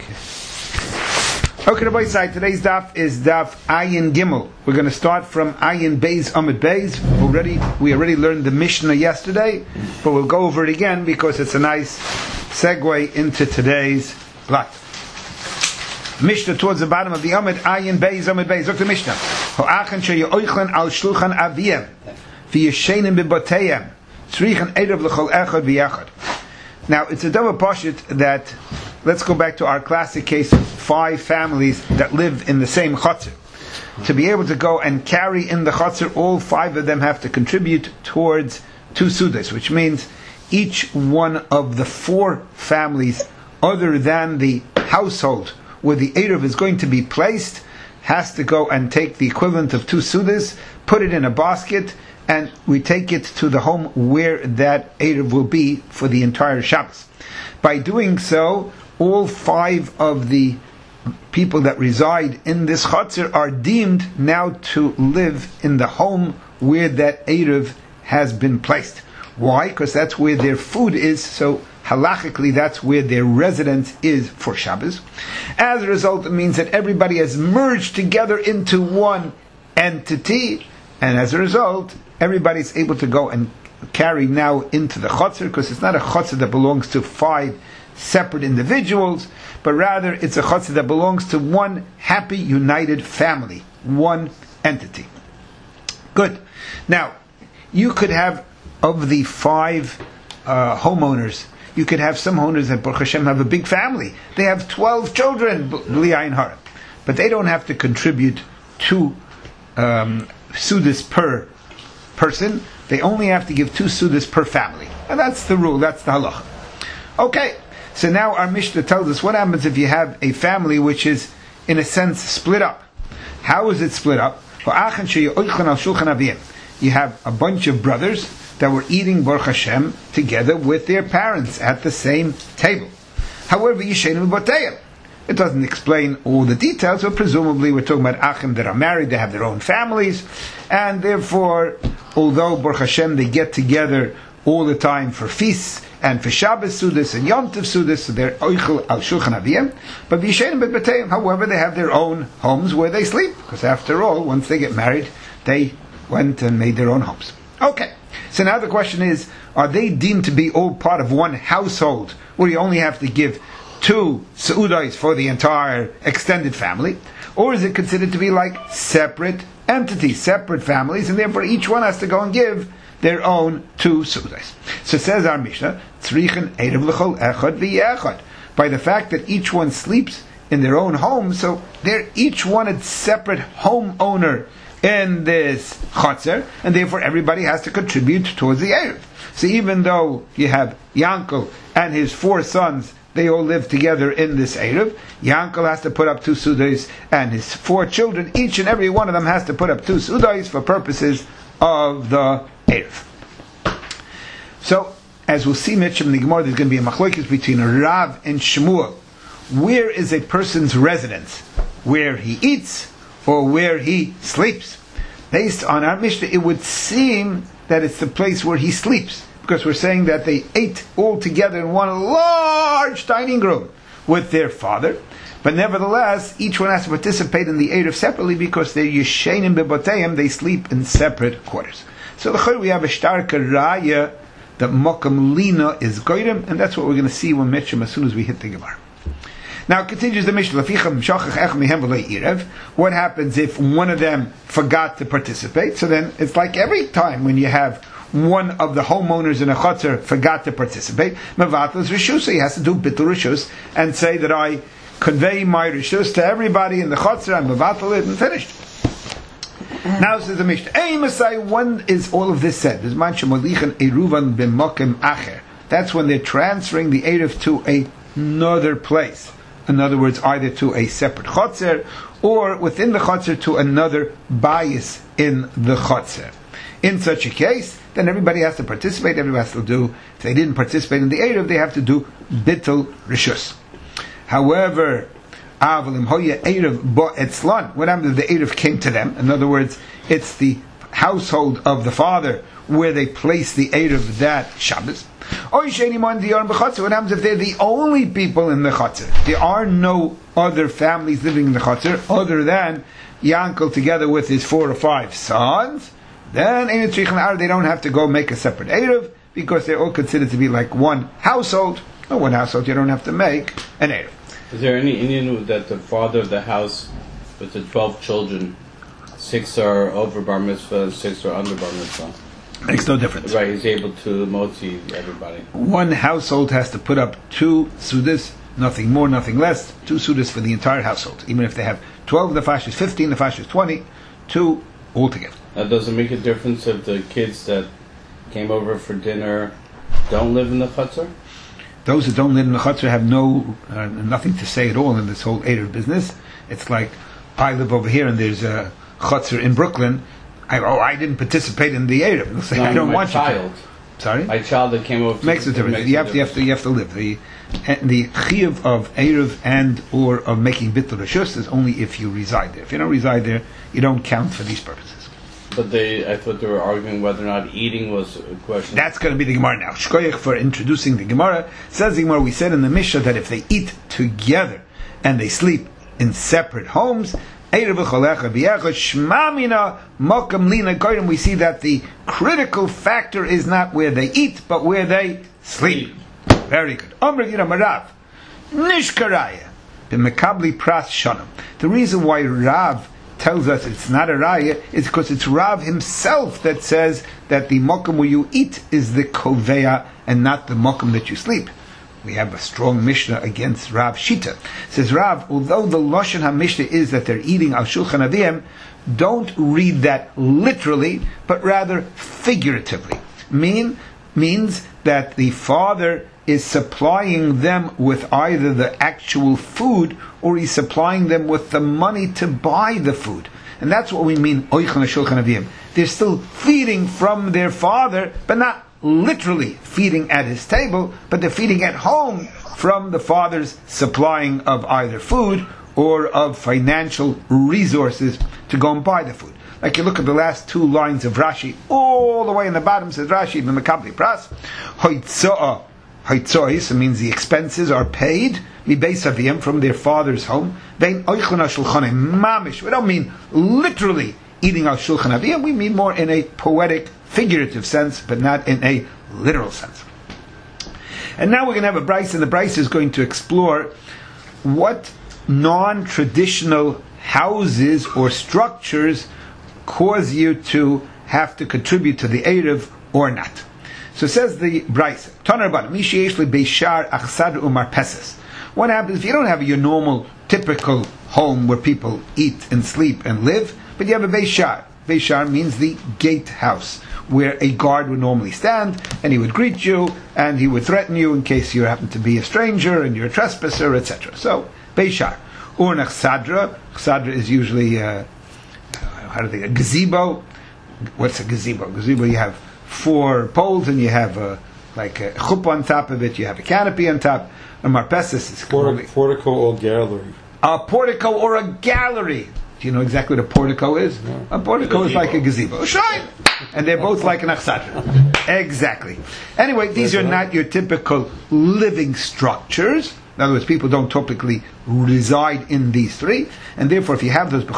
Okay, Rabbi Side, today's daf is daf Ayin Gimel. We're going to start from Ayin Beis Amud Beis. We already learned the Mishnah yesterday, but we'll go over it again because it's a nice segue into today's blot. Mishnah towards the bottom of the Amud, Ayin Beis Amud Beis. Look at the Mishnah. Ho'achan she'yoichan al shulchan aviyem v'yeshenim b'boteyem tzrichen erev l'chol echad v'yachad. Now, it's a double pashut that, let's go back to our classic case of 5 families that live in the same chutzner. To be able to go and carry in the chutzner, all 5 of them have to contribute towards 2 sudas, which means each one of the 4 families, other than the household where the erev is going to be placed, has to go and take the equivalent of 2 sudas, put it in a basket, and we take it to the home where that erev will be for the entire Shabbos. By doing so, all 5 of the people that reside in this chutzner are deemed now to live in the home where that erev has been placed. Why? Because that's where their food is, so halachically that's where their residence is for Shabbos. As a result, it means that everybody has merged together into one entity, and as a result, everybody's able to go and carry now into the chutzner, because it's not a chutzner that belongs to 5 separate individuals, but rather it's a chutzner that belongs to one happy, united family, one entity. Good. Now, you could have, of the 5 homeowners, you could have some owners that, Baruch Hashem, have a big family. They have 12 children, b'li ayin hara, but they don't have to contribute 2 sudas per person. They only have to give 2 sudas per family. And that's the rule, that's the halacha. Okay, so now our Mishnah tells us what happens if you have a family which is, in a sense, split up. How is it split up? You have a bunch of brothers that were eating Baruch Hashem together with their parents at the same table. However, Yishenim B'Boteyim. It doesn't explain all the details, but presumably we're talking about Achim that are married, they have their own families, and therefore, although Baruch Hashem they get together all the time for feasts and for Shabbos Sudas and Yom Tov Sudas, so they're Oichel al Shulchan Aviyim, but V'yishenim B'Boteyim, however, they have their own homes where they sleep, because after all, once they get married, they went and made their own homes. Okay, so now the question is, are they deemed to be all part of one household, where you only have to give 2 seudos for the entire extended family, or is it considered to be like separate entities, separate families, and therefore each one has to go and give their own 2 seudos? So says our Mishnah, tzrichen erev l'chol echad v'yechad. By the fact that each one sleeps in their own home, so they're each one a separate homeowner in this chutzner, and therefore everybody has to contribute towards the erev. So even though you have Yankel and his 4 sons, they all live together in this erev, Yankel has to put up 2 sudos, and his 4 children, each and every one of them has to put up 2 sudos for purposes of the erev. So, as we'll see, Mitchum in the Gemara, there's going to be a machlokes between Rav and Shmuel. Where is a person's residence? Where he eats or where he sleeps? Based on our Mishnah, it would seem that it's the place where he sleeps, because we're saying that they ate all together in one large dining room with their father, but nevertheless, each one has to participate in the erev separately, because they're Yeshenim B'Boteyim, they sleep in separate quarters. So we have a starka raya that Mokam Lina is Goyim, and that's what we're going to see when Mitchum as soon as we hit the Gemara. Now it continues the Mishnah. What happens if one of them forgot to participate? So then it's like every time when you have one of the homeowners in a chutzner forgot to participate, Mevatel Rishus, so he has to do Bitul Rishus and say that I convey my Rishus to everybody in the chutzner and Mevatel it and finished. Now says the Mishnah, when is all of this said? That's when they're transferring the erev to another place. In other words, either to a separate chutzner or within the chutzner to another bias in the chutzner. In such a case, then everybody has to participate. Everybody has to do. If they didn't participate in the erev, they have to do bitul rishus. However, what happened if the erev came to them? In other words, it's the household of the father where they place the erev that Shabbos. What happens if they're the only people in the chutzner? There are no other families living in the chutzner other than Yankel together with his 4 or 5 sons. Then they don't have to go make a separate Erev because they're all considered to be like one household. No, one household, you don't have to make an Erev. Is there any Indian that the father of the house with the 12 children, 6 are over bar mitzvah and 6 are under bar mitzvah? Makes no difference. Right, he's able to motzi everybody. One household has to put up 2 sudas, nothing more, nothing less, 2 sudas for the entire household. Even if they have 12, the fash is 15, the fash is 20, 2 altogether. Now, does it make a difference if the kids that came over for dinner don't live in the chutzner? Those that don't live in the chutzner have nothing to say at all in this whole Erev business. It's like, I live over here and there's a chutzner in Brooklyn. I didn't participate in the Erev. They'll say, I don't want child. you to. Sorry? My child that came over. Makes a difference. You have to live. The chiyuv of Erev and or of making bittul reshus is only if you reside there. If you don't reside there, you don't count for these purposes. But I thought they were arguing whether or not eating was a question. That's going to be the Gemara now. Shkoyach for introducing the Gemara. Says the Gemara, we said in the Mishnah that if they eat together and they sleep in separate homes, we see that the critical factor is not where they eat, but where they sleep. Very good. The reason why Rav tells us it's not a raya is because it's Rav himself that says that the mokum where you eat is the koveya and not the mokum that you sleep. We have a strong Mishnah against Rav Shita. Says Rav, although the Lashon HaMishnah is that they're eating al shulchan avim, don't read that literally, but rather figuratively. Means that the father is supplying them with either the actual food or he's supplying them with the money to buy the food. And that's what we mean, oichan shulchan avim. They're still feeding from their father, but not literally feeding at his table, but they're feeding at home from the father's supplying of either food or of financial resources to go and buy the food. Like you look at the last 2 lines of Rashi, all the way in the bottom says Rashi, B'mekabli Pras, Hoitzois means the expenses are paid mibeis avim from their father's home. Vein oichan shulchan mamish. We don't mean literally eating al shulchan avim. We mean more in a poetic, figurative sense, but not in a literal sense. And now we're going to have a Bryce, and the Bryce is going to explore what non-traditional houses or structures cause you to have to contribute to the Erev or not. So says the Bryce, what happens if you don't have your normal, typical home where people eat and sleep and live, but you have a Beishar? Beishar means the gatehouse, where a guard would normally stand, and he would greet you, and he would threaten you in case you happen to be a stranger and you're a trespasser, etc. So, Beishar. Or Chsadra. Chsadra is usually, a gazebo. What's a gazebo? Gazebo, you have 4 poles, and you have like a chuppah on top of it, you have a canopy on top. A marpesis is portico or gallery. A portico or a gallery. Do you know exactly what a portico is? No. A portico is like a gazebo. Shine! And they're both like an achsadra. Exactly. Anyway, these are not your typical living structures. In other words, people don't typically reside in these 3. And therefore, if you have those,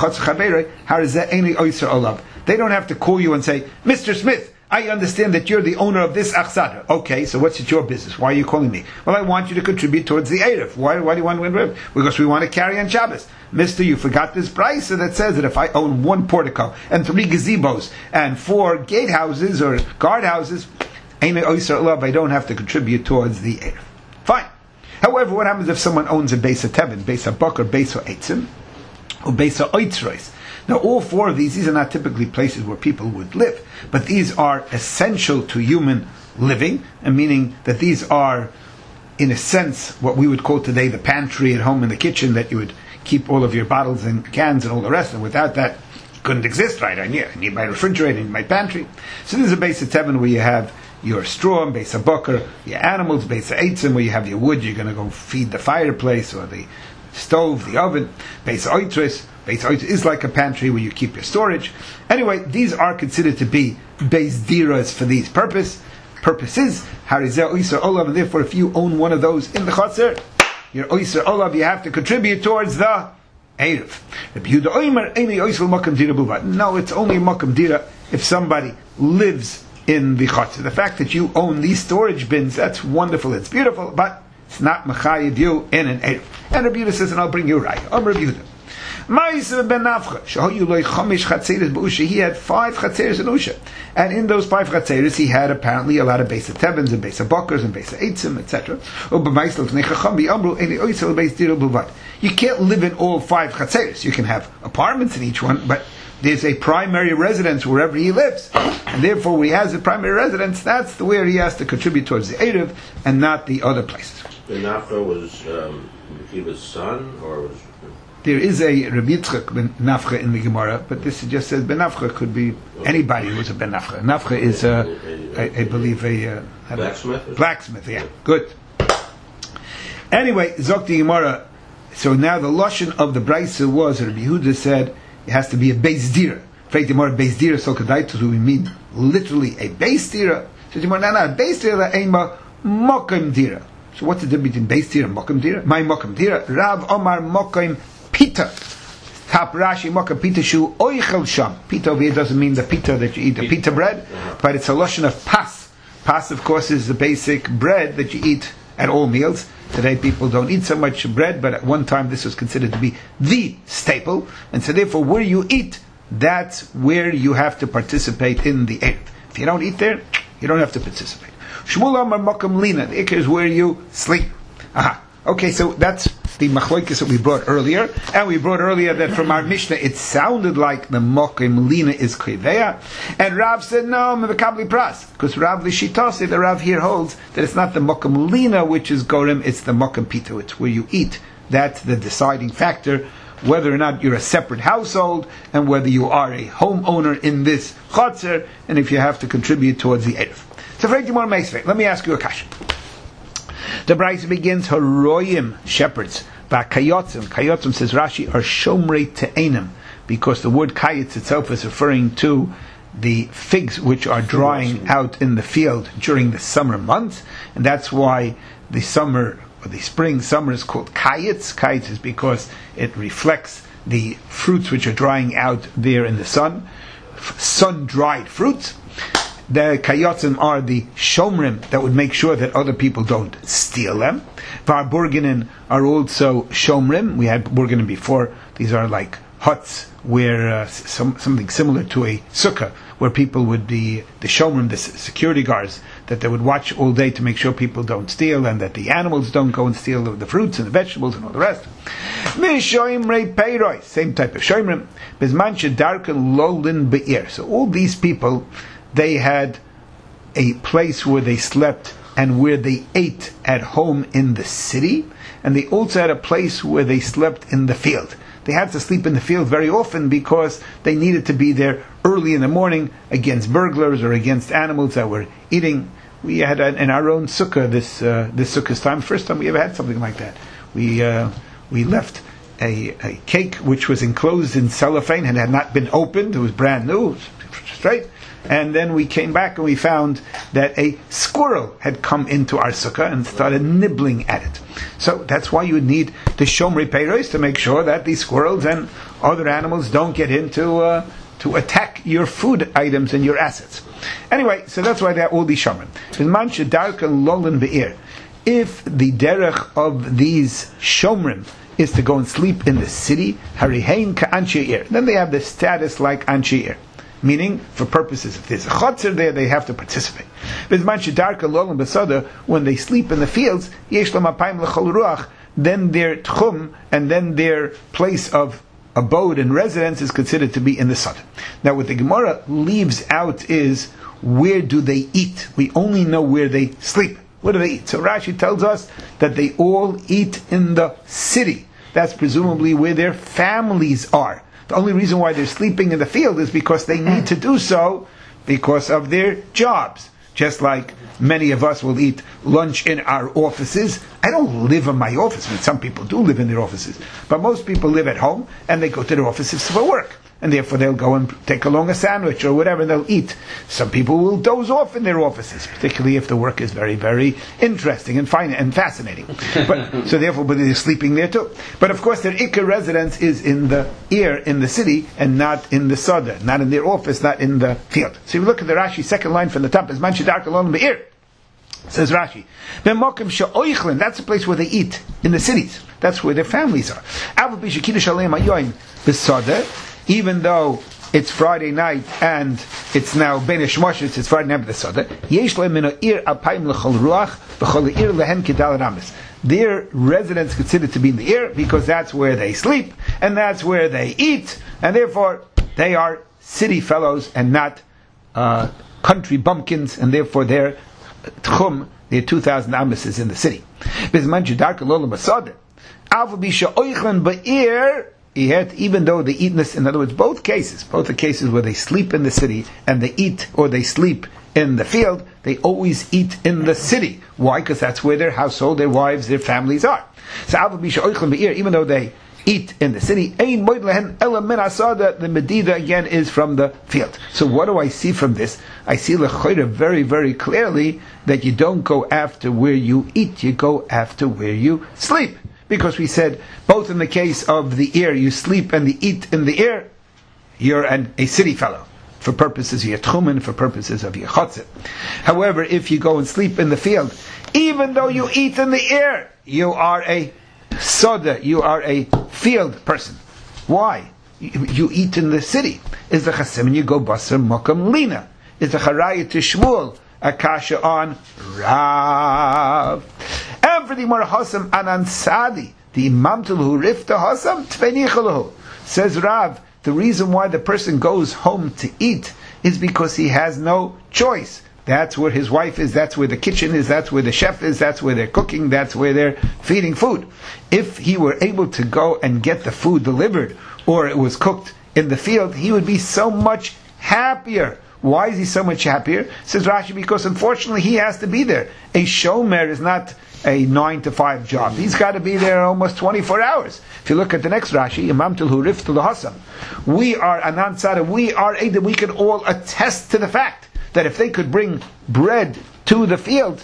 they don't have to call you and say, Mr. Smith, I understand that you're the owner of this achsadra. Okay, so what's it your business? Why are you calling me? Well, I want you to contribute towards the Erev. Why do you want to win Erev? Because we want to carry on Shabbos. Mister, you forgot this price that says that if I own 1 portico and 3 gazebos and 4 gatehouses or guardhouses, I don't have to contribute towards the Erev. Fine. However, what happens if someone owns a Beis HaTevin, Beis HaBakar, Beis HaEitzim, or Beis HaOitzreis? Now, all 4 of these are not typically places where people would live, but these are essential to human living, and meaning that these are, in a sense, what we would call today the pantry at home in the kitchen, that you would keep all of your bottles and cans and all the rest, and without that, you couldn't exist, right? I need my refrigerator, I need my pantry. So this is a Beis HaTevin where you have your straw, and Beis HaBakar, your animals, Beis HaEitzim, where you have your wood, you're going to go feed the fireplace or the stove, the oven. Beis HaOitzreis is like a pantry where you keep your storage. Anyway, these are considered to be Beis Diras for these purposes. purpose is Harizeh Oiser Olav, and therefore if you own one of those in the Chotzer, your Oiser Olav, you have to contribute towards the Erev. No, it's only Makam Dira if somebody lives in the Chotzer. The fact that you own these storage bins, that's wonderful, it's beautiful, but it's not Mechayiv you in an Erev. And Rabbi Yehuda says, and I'll bring you right. Rabbi Yehuda. He had 5 chatzeres in Usha, and in those 5 chatzeres he had apparently a lot of Beis Tevens and Beis Bakers and Beis Eitzim, etc. You can't live in all 5 chatzeres. You can have apartments in each one, but there's a primary residence wherever he lives, and therefore when he has a primary residence, that's where he has to contribute towards the Erev and not the other places. Ben Nafcha was he was son, or was there is a Rabbi Yitzchak ben Nafcha in the Gemara, but this just says ben Nafcha could be anybody who is a ben Nafcha. Nafcha is, I believe, a blacksmith. Blacksmith, yeah. Good. Anyway, Zok the Gemara. So now the lashon of the Brisa was Rabbi Yehuda said it has to be a beis dira. Freit Gemara beis dira so kadaitu, we mean literally a beis dira. So Gemara, no, a beis dira ema mokim dira. So what's the difference between beis dira and mokim dira? My mokim dira. Rav Omar mokim pita. Tap Rashi mokim pita shu oichel sham. Pita over here doesn't mean the pita that you eat, the pita bread, but it's a lashon of pas. Pas, of course, is the basic bread that you eat at all meals. Today people don't eat so much bread, but at one time this was considered to be the staple, and so therefore where you eat, that's where you have to participate in the Erev. If you don't eat there, you don't have to participate. Shmuel Amar Makam Lina, the Ikar is where you sleep. Aha. Okay, so that's the machloikis that we brought earlier, and we brought earlier that from our Mishnah it sounded like the Makam Lina is Kriveya, and Rav said no, Mevakabli Pras, because Rav Lishitasi, the Rav here holds that it's not the Makam Lina which is Gorim, it's the Makam Pito, it's where you eat. That's the deciding factor, whether or not you're a separate household, and whether you are a homeowner in this Chotzer, and if you have to contribute towards the Erev. So, let me ask you a question. The Brisa begins, Haroyim, shepherds, Kayotzim. Kayotzim, says Rashi, are Shomrei Te'enim, because the word Kayetz itself is referring to the figs which are drying out in the field during the summer months, and that's why the summer, or the spring, summer is called Kayetz. Kayetz is because it reflects the fruits which are drying out there in the sun, sun-dried fruits. The kayotzim are the shomrim that would make sure that other people don't steal them. Varburginen are also shomrim. We had burginen before. These are like huts where something similar to a sukkah, where people would be the shomrim, the security guards, that they would watch all day to make sure people don't steal and that the animals don't go and steal the fruits and the vegetables and all the rest. Same type of shomrim. So all these people, they had a place where they slept and where they ate at home in the city, and they also had a place where they slept in the field. They had to sleep in the field very often because they needed to be there early in the morning against burglars or against animals that were eating. We had in our own sukkah this sukkah's time, first time we ever had something like that. We left a cake which was enclosed in cellophane and had not been opened. It was brand new, it was straight. And then we came back and we found that a squirrel had come into our sukkah and started nibbling at it. So that's why you would need the shomrei peiros, to make sure that these squirrels and other animals don't get in to attack your food items and your assets. Anyway, so that's why there are all these shomrim. If the derech of these shomrim is to go and sleep in the city, harihein ka'anshei ir, then they have the status like anshei ir. Meaning, for purposes, if there's a chotzer there, they have to participate. When they sleep in the fields, then their tchum and then their place of abode and residence is considered to be in the sun. Now, what the Gemara leaves out is, where do they eat? We only know where they sleep. What do they eat? So Rashi tells us that they all eat in the city. That's presumably where their families are. The only reason why they're sleeping in the field is because they need to do so because of their jobs. Just like many of us will eat lunch in our offices. I don't live in my office. I mean, some people do live in their offices. But most people live at home and they go to their offices for work. and therefore they'll go and take along a sandwich or whatever, and they'll eat. Some people will doze off in their offices, particularly if the work is very, very interesting and fine and fascinating. But so therefore, but they're sleeping there too. But of course, their ikar residence is in the in the city, and not in the sada, not in their office, not in the field. So if you look at the Rashi, second line from the top is Manshidar Kalon Be'ir. Says Rashi, that's the place where they eat, in the cities. That's where their families are. Even though it's Friday night and it's now Ben Shmoshitz, it's Friday night b'Sada, their residence considered to be in the ear because that's where they sleep and that's where they eat, and therefore they are city fellows and not country bumpkins, and therefore they're Tchum, there are 2,000 amas is in the city. Even though they eat in this, in other words, both the cases where they sleep in the city and they eat or they sleep in the field, they always eat in the city. Why? Because that's where their household, their wives, their families are. So even though they eat in the city, the medida again is from the field. So what do I see from this? I see l'choira very, very clearly that you don't go after where you eat, you go after where you sleep. Because we said, both in the case of the ear, you sleep and the eat in the ear, you're a city fellow, for purposes of your tchumen, for purposes of your chotzit. However, if you go and sleep in the field, even though you eat in the ear, you are a soda, you are a field person. Why? You eat in the city. Is the chasim and you go basar mokam lina. Is the charayah to Shmuel a kasha on Rav. And for the Gemara Hasam Anansadi, the Mamtul who rifta Hasam Tvenichalahu, says Rav, the reason why the person goes home to eat is because he has no choice. That's where his wife is, that's where the kitchen is, that's where the chef is, that's where they're cooking, that's where they're feeding food. If he were able to go and get the food delivered, or it was cooked in the field, he would be so much happier. Why is he so much happier? Says Rashi, because unfortunately he has to be there. A shomer is not a 9 to 5 job. He's got to be there almost 24 hours. If you look at the next Rashi, Imamtul hu riftu lahasam. We are Anansada, we are Eidim, we can all attest to the fact that if they could bring bread to the field,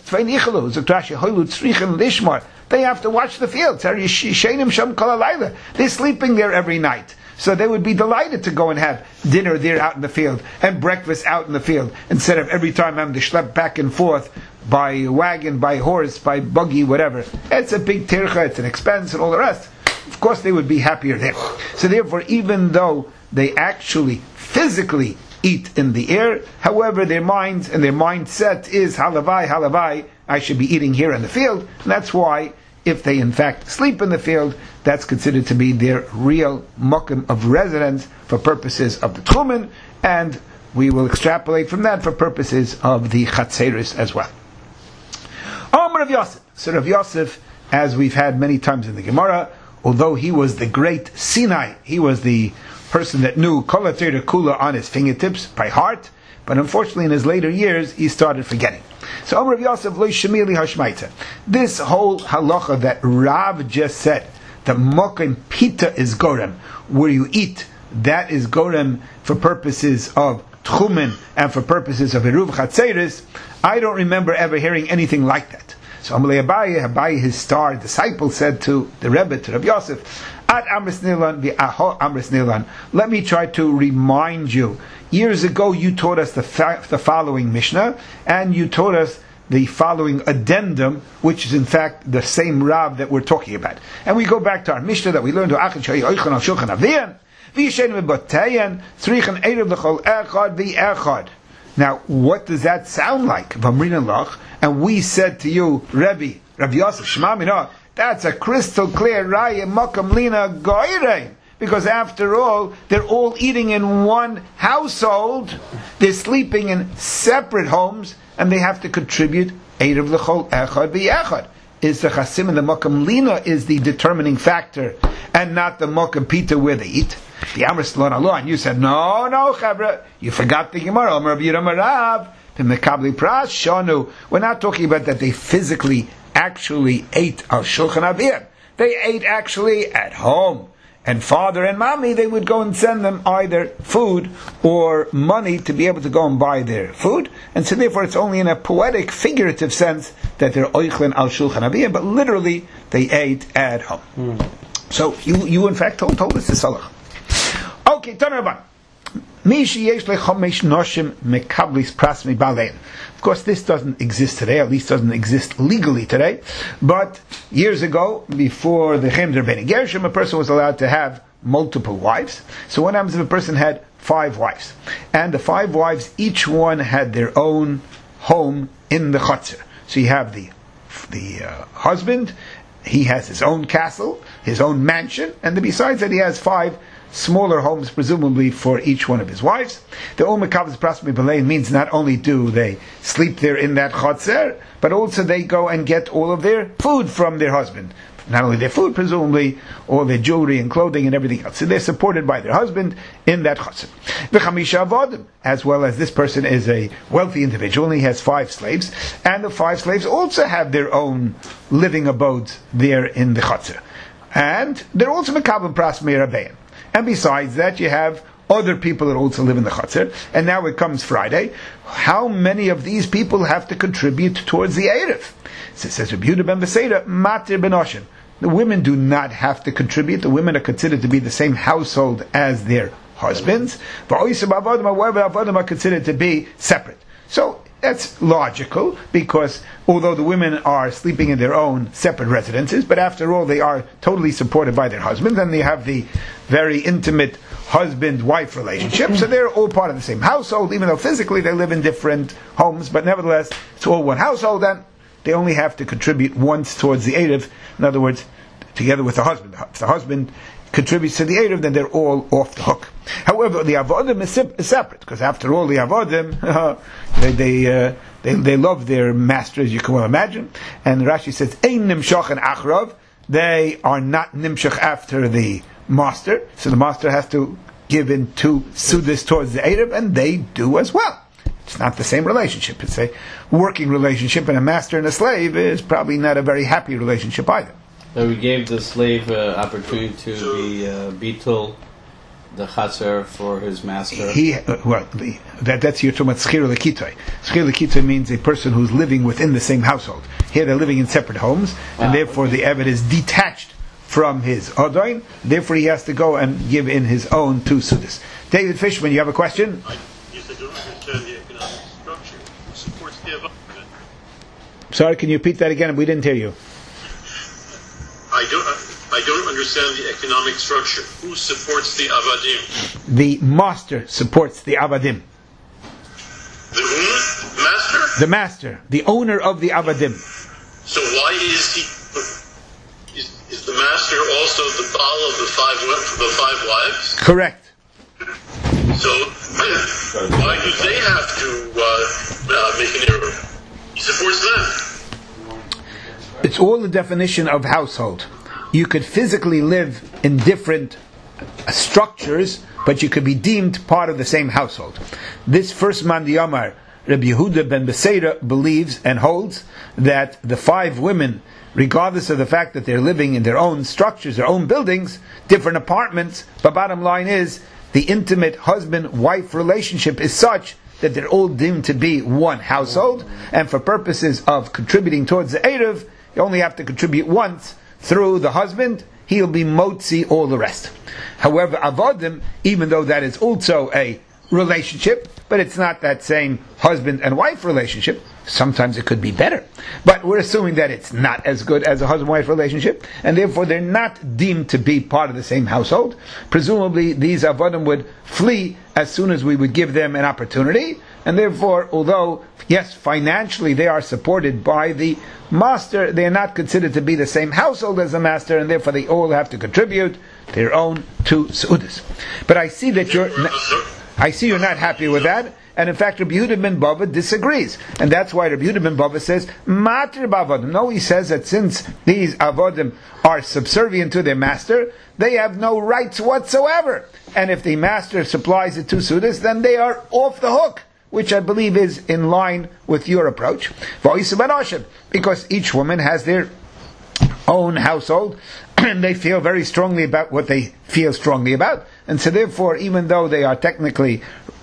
they have to watch the field. They're sleeping there every night. So they would be delighted to go and have dinner there out in the field and breakfast out in the field, instead of every time having to schlep back and forth by wagon, by horse, by buggy, whatever. It's a big tircha, it's an expense and all the rest. Of course they would be happier there. So therefore, even though they actually physically eat in the air, however their minds and their mindset is halavai, I should be eating here in the field. And that's why if they in fact sleep in the field, that's considered to be their real mokum of residence for purposes of the tchumen, and we will extrapolate from that for purposes of the chatzeris as well. Rav Yosef. So Rav Yosef, as we've had many times in the Gemara, although he was the great Sinai, he was the person that knew Kol HaTorah Kula on his fingertips by heart, but unfortunately in his later years he started forgetting. So Rav Yosef lo shemili hashmaita. This whole halacha that Rav just said, the mokim pita is gorem, where you eat, that is gorem for purposes of tchumen and for purposes of eruv chatzeris. I don't remember ever hearing anything like that. So Amalei Abaye, his star disciple, said to the Rebbe, to Rav Yosef, Ad Amris Nilan, let me try to remind you. Years ago you taught us the following Mishnah, and you taught us the following addendum, which is in fact the same Rav that we're talking about. And we go back to our Mishnah that we learned, now, what does that sound like? And we said to you, Rebbe, Rav Yosef, Shema Mina, that's a crystal clear raya makam lina goyrein. Because after all, they're all eating in one household, they're sleeping in separate homes, and they have to contribute Erev l'chol echad v'echad. Is the chasim and the makam lina is the determining factor, and not the makam pita where they eat. The Amr Salon Allah, and you said, no, Chavra, you forgot the Gemara. We're not talking about that they physically actually ate al Shulchan Avim. They ate actually at home, and father and mommy, they would go and send them either food or money to be able to go and buy their food. And so therefore it's only in a poetic, figurative sense that they're oichlin al shulchan aviyim, but literally they ate at home. So you in fact told us this halacha. Okay, Tanaraban. Of course, this doesn't exist today, at least doesn't exist legally today. But years ago, before the Chemder Ben Gershom, a person was allowed to have multiple wives. So what happens if a person had 5 wives? And the 5 wives, each one had their own home in the chutzner. So you have the husband, he has his own castle, his own mansion, and then besides that he has 5 smaller homes, presumably for each one of his wives. The Omekav's Prasmi Balain means not only do they sleep there in that chotzer, but also they go and get all of their food from their husband. Not only their food, presumably, all their jewelry and clothing and everything else. So they're supported by their husband in that chotzer. V'chamisha avodim, as well as this person is a wealthy individual and he has 5 slaves, and the 5 slaves also have their own living abodes there in the chotzer. And they're also Mekabel Prasmi Rabbein. And besides that, you have other people that also live in the chutzner. And now it comes Friday. How many of these people have to contribute towards the Erev? So it says, Rabbi Yehuda ben Beseira, Matir ben Oshim. The women do not have to contribute. The women are considered to be the same household as their husbands. V'oisem avodim, however, avodim are considered to be separate. So that's logical, because although the women are sleeping in their own separate residences, but after all they are totally supported by their husbands, and they have the very intimate husband-wife relationship, so they're all part of the same household, even though physically they live in different homes, but nevertheless it's all one household, and they only have to contribute once towards the Erev. In other words, together with the husband. If the husband contributes to the Erev, then they're all off the hook. However, the Avodim is separate, because after all, the Avodim, they love their master, as you can well imagine. And Rashi says, Ein nimshach and achrav, they are not nimshach after the master, so the master has to give in 2 sudas towards the Erev, and they do as well. It's not the same relationship. It's a working relationship, and a master and a slave is probably not a very happy relationship either. So we gave the slave opportunity to be bitul the chaser for his master. That's your talking about schir lekitoi. Schir lekitoi means a person who's living within the same household. Here they're living in separate homes, and therefore the eved is detached from his odoin. Therefore he has to go and give in his own 2 sudas. David Fishman, you have a question? Yes, I don't understand the economic structure. Who supports the avadim? Sorry, can you repeat that again? We didn't hear you. I don't understand the economic structure. Who supports the avadim? The master supports the avadim. The who? Master? The master, the owner of the avadim. So why is he? Is the master also the baal of the 5 wives? Correct. So why do they have to make an error? He supports them. It's all the definition of household. You could physically live in different structures, but you could be deemed part of the same household. This first man Yamar, Rabbi Yehuda ben Beseira, believes and holds that the 5 women, regardless of the fact that they're living in their own structures, their own buildings, different apartments, but bottom line is, the intimate husband-wife relationship is such that they're all deemed to be one household, and for purposes of contributing towards the Erev, you only have to contribute once through the husband. He'll be motzi all the rest. However, avodim, even though that is also a relationship, but it's not that same husband and wife relationship. Sometimes it could be better, but we're assuming that it's not as good as a husband-wife relationship, and therefore they're not deemed to be part of the same household. Presumably, these avodim would flee as soon as we would give them an opportunity, and therefore, although yes, financially they are supported by the master, they are not considered to be the same household as the master, and therefore they all have to contribute their own 2 sudas. But I see that you're not happy with that. And in fact, Rabbi Yehuda ben Bava disagrees. And that's why Rabbi Yehuda ben Bava says, Matir b'avodim. No, he says that since these avodim are subservient to their master, they have no rights whatsoever. And if the master supplies the 2 sudas, then they are off the hook, which I believe is in line with your approach. Because each woman has their own household, and they feel very strongly about what they feel strongly about, and so therefore, even though they are technically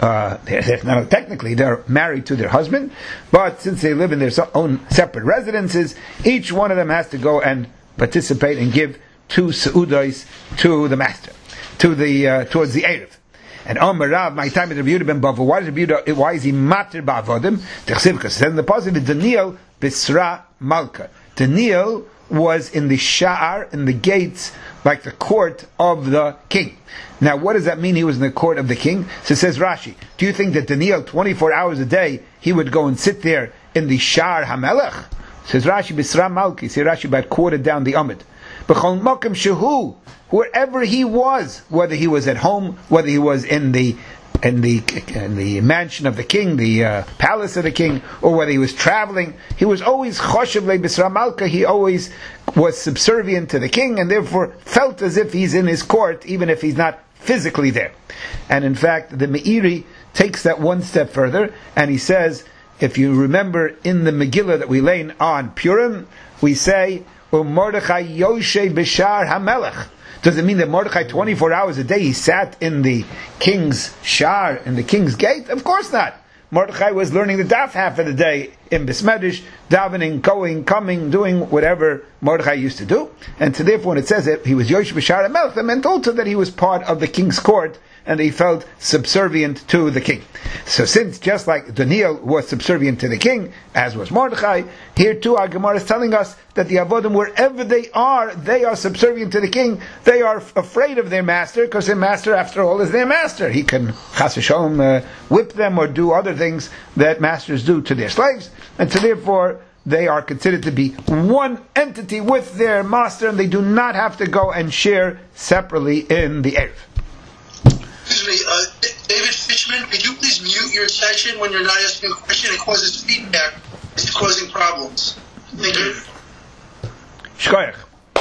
they're married to their husband, but since they live in their own separate residences, each one of them has to go and participate and give 2 seudos to the master, to the towards the Erev. And Omer Rav, my time is Rabbi Yehuda ben Bava. Why is he matir ba'avodim? Because then the positive Daniel Bisra Malka. Daniel was in the sha'ar, in the gates, like the court of the king. Now, what does that mean? He was in the court of the king. So says Rashi, do you think that Daniel, 24 hours a day, he would go and sit there in the sha'ar Hamelech? Says Rashi, Bisra Malki. Say Rashi about quartered down the Amid. B'chol makom shehu, wherever he was, whether he was at home, whether he was in the mansion of the king, the palace of the king, or whether he was traveling, he was always choshev le Bisra Malka. He always was subservient to the king, and therefore felt as if he's in his court, even if he's not physically there. And in fact, the Meiri takes that one step further, and he says, if you remember in the Megillah that we learn on Purim, we say, Mordechai Yoshe Bishar Hamelech. Does it mean that Mordechai 24 hours a day he sat in the king's shar, in the king's gate? Of course not. Mordechai was learning the daf half of the day in Besmedish, davening, going, coming, doing whatever Mordechai used to do. And so therefore when it says that he was Yoshe Bishar Hamelech, it meant also that he was part of the king's court, and he felt subservient to the king. So since just like Daniel was subservient to the king, as was Mordechai, here too our Gemara is telling us that the Avodim, wherever they are subservient to the king. They are afraid of their master, because their master, after all, is their master. He can chas v'sholom whip them or do other things that masters do to their slaves, and so therefore they are considered to be one entity with their master, and they do not have to go and share separately in the Erev. Excuse me, David Fishman, could you please mute your session when you're not asking a question? It causes feedback. It's causing problems. Thank you. Shkoyach.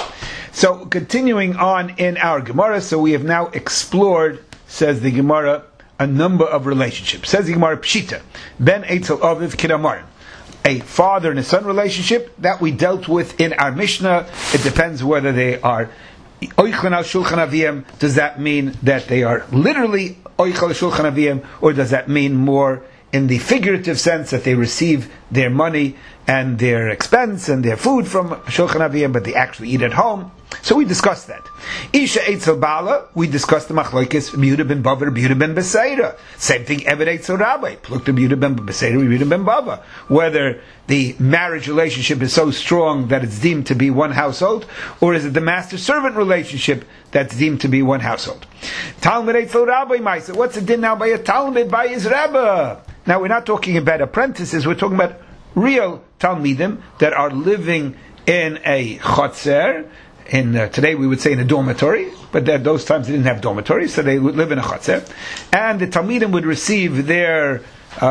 So, continuing on in our Gemara, so we have now explored, says the Gemara, a number of relationships. Says the Gemara, Pshita, Ben Eitzel Aviv Kidamarim. A father and a son relationship that we dealt with in our Mishnah. It depends whether they are Oichel al Shulchan Aviyim. Does that mean that they are literally Oichel al Shulchan Aviyim, or does that mean more in the figurative sense that they receive their money and their expense and their food from Shulchan Aviyim, but they actually eat at home? So we discussed that. Isha Eitzel Bala, we discussed the Machlokes Yehuda ben Bava, Yehuda ben Beseira. Same thing, Eved Eitzel Rabbi, Plukta Yehuda ben Beseira, Yehuda ben Bava. Whether the marriage relationship is so strong that it's deemed to be one household, or is it the master-servant relationship that's deemed to be one household? Talmud Eitzel Rabbi Maisa. What's the din now by a Talmud, by his Rabbi? Now we're not talking about apprentices, we're talking about real Talmidim that are living in a chotzer. Today we would say in a dormitory, but those times they didn't have dormitories, so they would live in a chotzer, and the Talmidim would receive their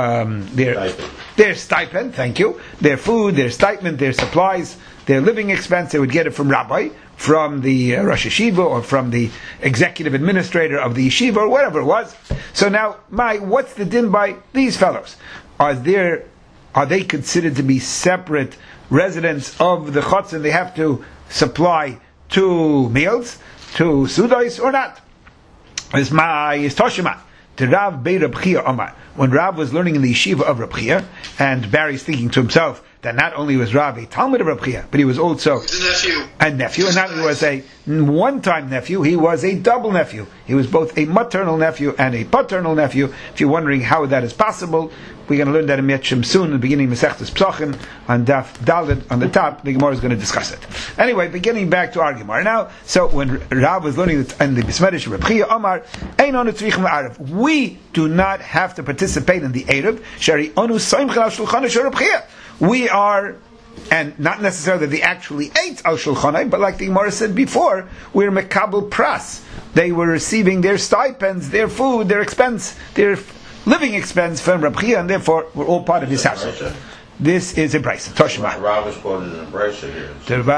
stipend, thank you, their food, their stipend, their supplies, their living expense. They would get it from Rabbi, from the Rosh Yeshiva, or from the executive administrator of the yeshiva, or whatever it was. So now, what's the din by these fellows? Are they considered to be separate residents of the chotzer, and they have to supply 2 meals, 2 sudos, or not? Is Toshima. The Rav Bei Reb Chia Omar. When Rav was learning in the yeshiva of Reb Chia, and Barry's thinking to himself that not only was Rav a Talmud of Reb Chia, but he was also a nephew, and not only was a one-time nephew, he was a double nephew. He was both a maternal nephew and a paternal nephew. If you're wondering how that is possible, we're going to learn that in Yet Shem soon, in the beginning of Masechtas Psachim, on Daf Daled, on the top. The Gemara is going to discuss it. Anyway, beginning back to our Gemara now. So when Rav was learning in the Bismedish Reb Chia Omar, Ein onu tzrichim la'arav. We do not have to participate in the Erev. Shari onu soimchen al shulchan shel Reb Chia. We are, and not necessarily that they actually ate al shulchanai, but like the Gemara said before, we're mekabel pras. They were receiving their stipends, their food, their expense, their living expense from Reb Chia, and therefore we're all part of his house. This is a brisa. Toshima. Rav is quoted in a brisa here.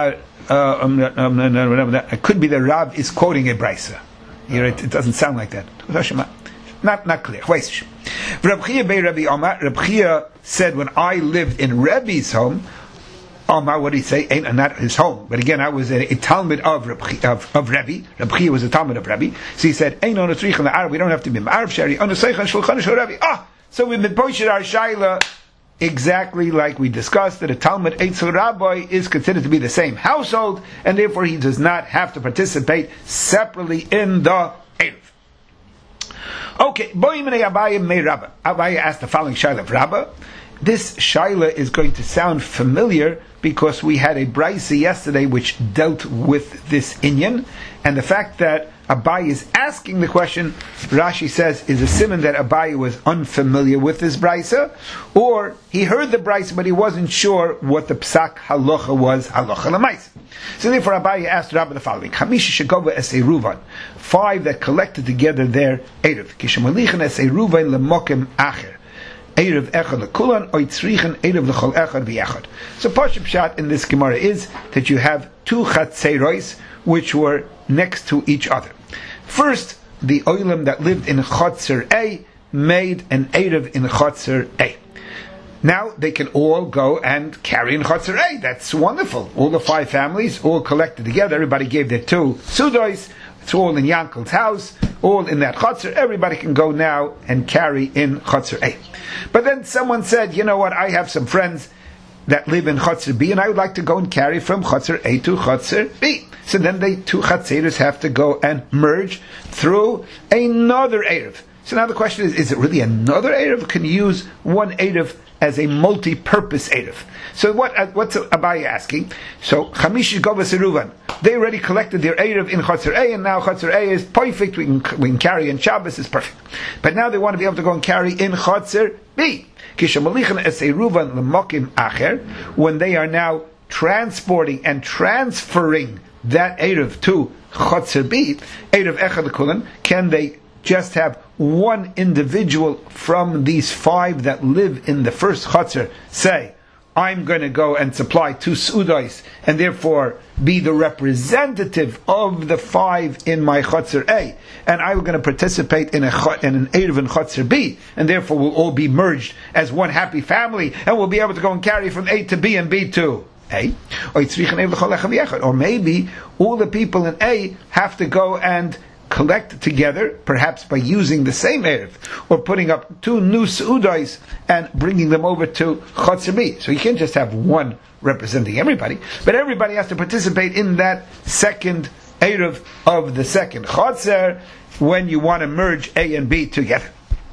It could be that Rav is quoting a brisa. It doesn't sound like that. Toshima. Not clear. Reb Chia Bei Rabbi Omar. Reb Chia said, when I lived in Rebbe's home, what did he say? Not his home. But again, I was a Talmud of Rebbe. Rebbe was a Talmud of Rebbe. So he said, we don't have to be Ma'arv Shari. So we've been posted our Shaila exactly like we discussed, that a Talmud Eitzel Rabbi is considered to be the same household, and therefore he does not have to participate separately in the Erev. Okay, Abaye asked the following Shaila of Rabbah. This Shaila is going to sound familiar because we had a Braisa yesterday which dealt with this inyan, and the fact that Abaye is asking the question, Rashi says, is a siman that Abaye was unfamiliar with this Braisa, or he heard the Braisa but he wasn't sure what the Psak Halacha was, Halacha L'Maisa. So therefore Abaye asked Rabbah the following, Chamisha Shegova Esei Ruvan, 5 that collected together their Erev, Kishamalichen Esei Ruvan Lemokim Acher, Erev Echad Lekulan, Oitzrichen Erev Lechol Echad V'Echad. So Pashup Pshat in this Gemara is that you have 2 Chatzeros which were next to each other. First, the Oilam that lived in Chotzer A made an Erev in Chotzer A. Now they can all go and carry in Chotzer A. That's wonderful. All the 5 families, all collected together. Everybody gave their 2 Sudois. It's all in Yankel's house, all in that Chotzer. Everybody can go now and carry in Chotzer A. But then someone said, you know what, I have some friends that live in Chotzer B, and I would like to go and carry from Chotzer A to Chotzer B. So then the 2 Chatzeros have to go and merge through another Erev. So now the question is it really another Erev? Can you use one Erev as a multi-purpose Erev? So what's Abaye asking? So Chamish Govas Eruvan, they already collected their Erev in Chotzer A, and now Chotzer A is perfect. We can carry in Shabbos, is perfect. But now they want to be able to go and carry in Chotzer B. When they are now transporting and transferring that Erev to Chotzer B, Erev Echad Lekulan, can they just have one individual from these 5 that live in the first Chotzer say, I'm going to go and supply 2 Sudois, and therefore be the representative of the 5 in my Chotzer A, and I'm going to participate in an Erev in Chotzer B, and therefore we'll all be merged as one happy family, and we'll be able to go and carry from A to B and B to A. Or maybe all the people in A have to go and collect together, perhaps by using the same Erev, or putting up 2 new Su'udais and bringing them over to Chotzer B. So you can't just have one representing everybody, but everybody has to participate in that second Erev of the second Chotzer when you want to merge A and B together.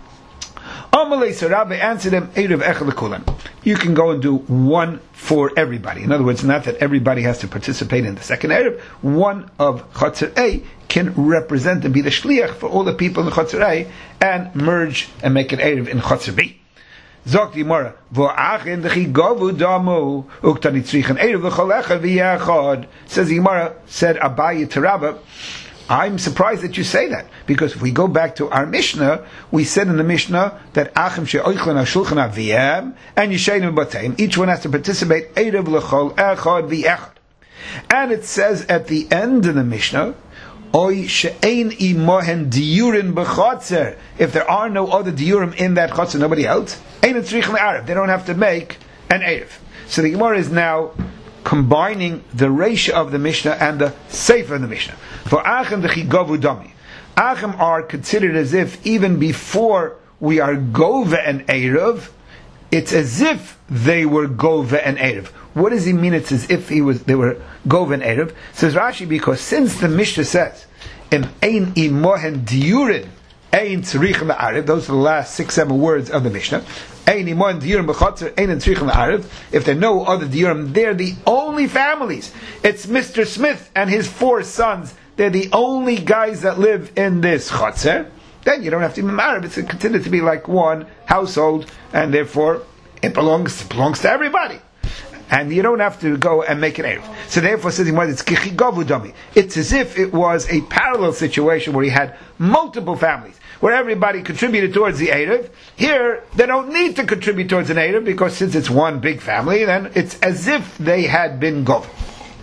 Amalei Sarabbe answered him, Erev Echad Lekulan. You can go and do one for everybody. In other words, not that everybody has to participate in the second Erev. One of Chotzer A can represent and be the shliach for all the people in Chotzer A and merge and make an Erev in Chotzer B. Zok the Gemara, Vo'achin dechi govu damu uktani tzrichen Erev l'chol echad v'yachad. Says the Gemara, said Abaye to Rabbah, I'm surprised that you say that, because if we go back to our Mishnah, we said in the Mishnah that Achim she'oichlin ha'shulchan ha'viyem and Yishayim b'taim, each one has to participate Erev l'chol echad v'yachad. And it says at the end of the Mishnah, Oy she'ein imohen diurin b'chotzer, if there are no other diurim in that chotzer, nobody else, ein tzrichen l'Erev, they don't have to make an Erev. So the Gemara is now combining the Reisha of the Mishnah and the Sefer of the Mishnah. For Achim dechi govu dami, Achim are considered as if even before we are Gove and Erev, it's as if they were Gove and Erev. What does he mean? It's as if they were Gove and Erev. Says Rashi, because since the Mishnah says, Ein imohen diurin, ein tzrichen l'Erev, those are the last 6-7 words of the Mishnah. Ein imohen diurim b'chotzer, ein tzrichen l'Erev. If there are no other diurim, they're the only families. It's Mr. Smith and his 4 sons. They're the only guys that live in this chotzer. Then you don't have to be married. It's considered to be like one household, and therefore it belongs to everybody. And you don't have to go and make an Erev. So therefore, says it's kichi govu dami. It's as if it was a parallel situation where he had multiple families, where everybody contributed towards the Erev. Here, they don't need to contribute towards an Erev, because since it's one big family, then it's as if they had been govu.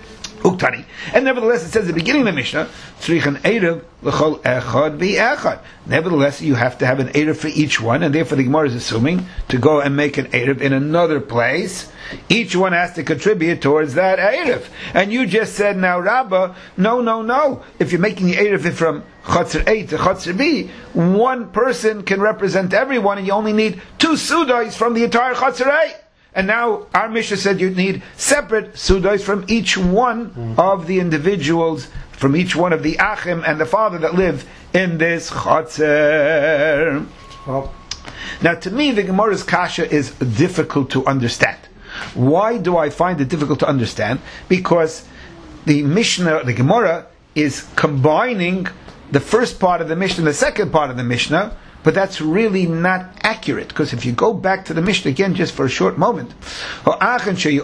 Uktani. And nevertheless, it says at the beginning of the Mishnah, Tzrichan Erev l'chol echad bi'echad. Nevertheless, you have to have an Erev for each one, and therefore the Gemara is assuming to go and make an Erev in another place. Each one has to contribute towards that Erev. And you just said, now Rabbah, no. If you're making the Erev from Chatzar A to Chatzar B, one person can represent everyone, and you only need 2 Sudais from the entire Chatzar A. And now our Mishnah said you need separate Sudais from each one of the individuals, from each one of the Achim and the father that live in this Chatzar. Now to me, the Gemara's Kasha is difficult to understand. Why do I find it difficult to understand? Because the Mishnah, the Gemara, is combining the first part of the Mishnah and the second part of the Mishnah, but that's really not accurate, because if you go back to the Mishnah again just for a short moment, everybody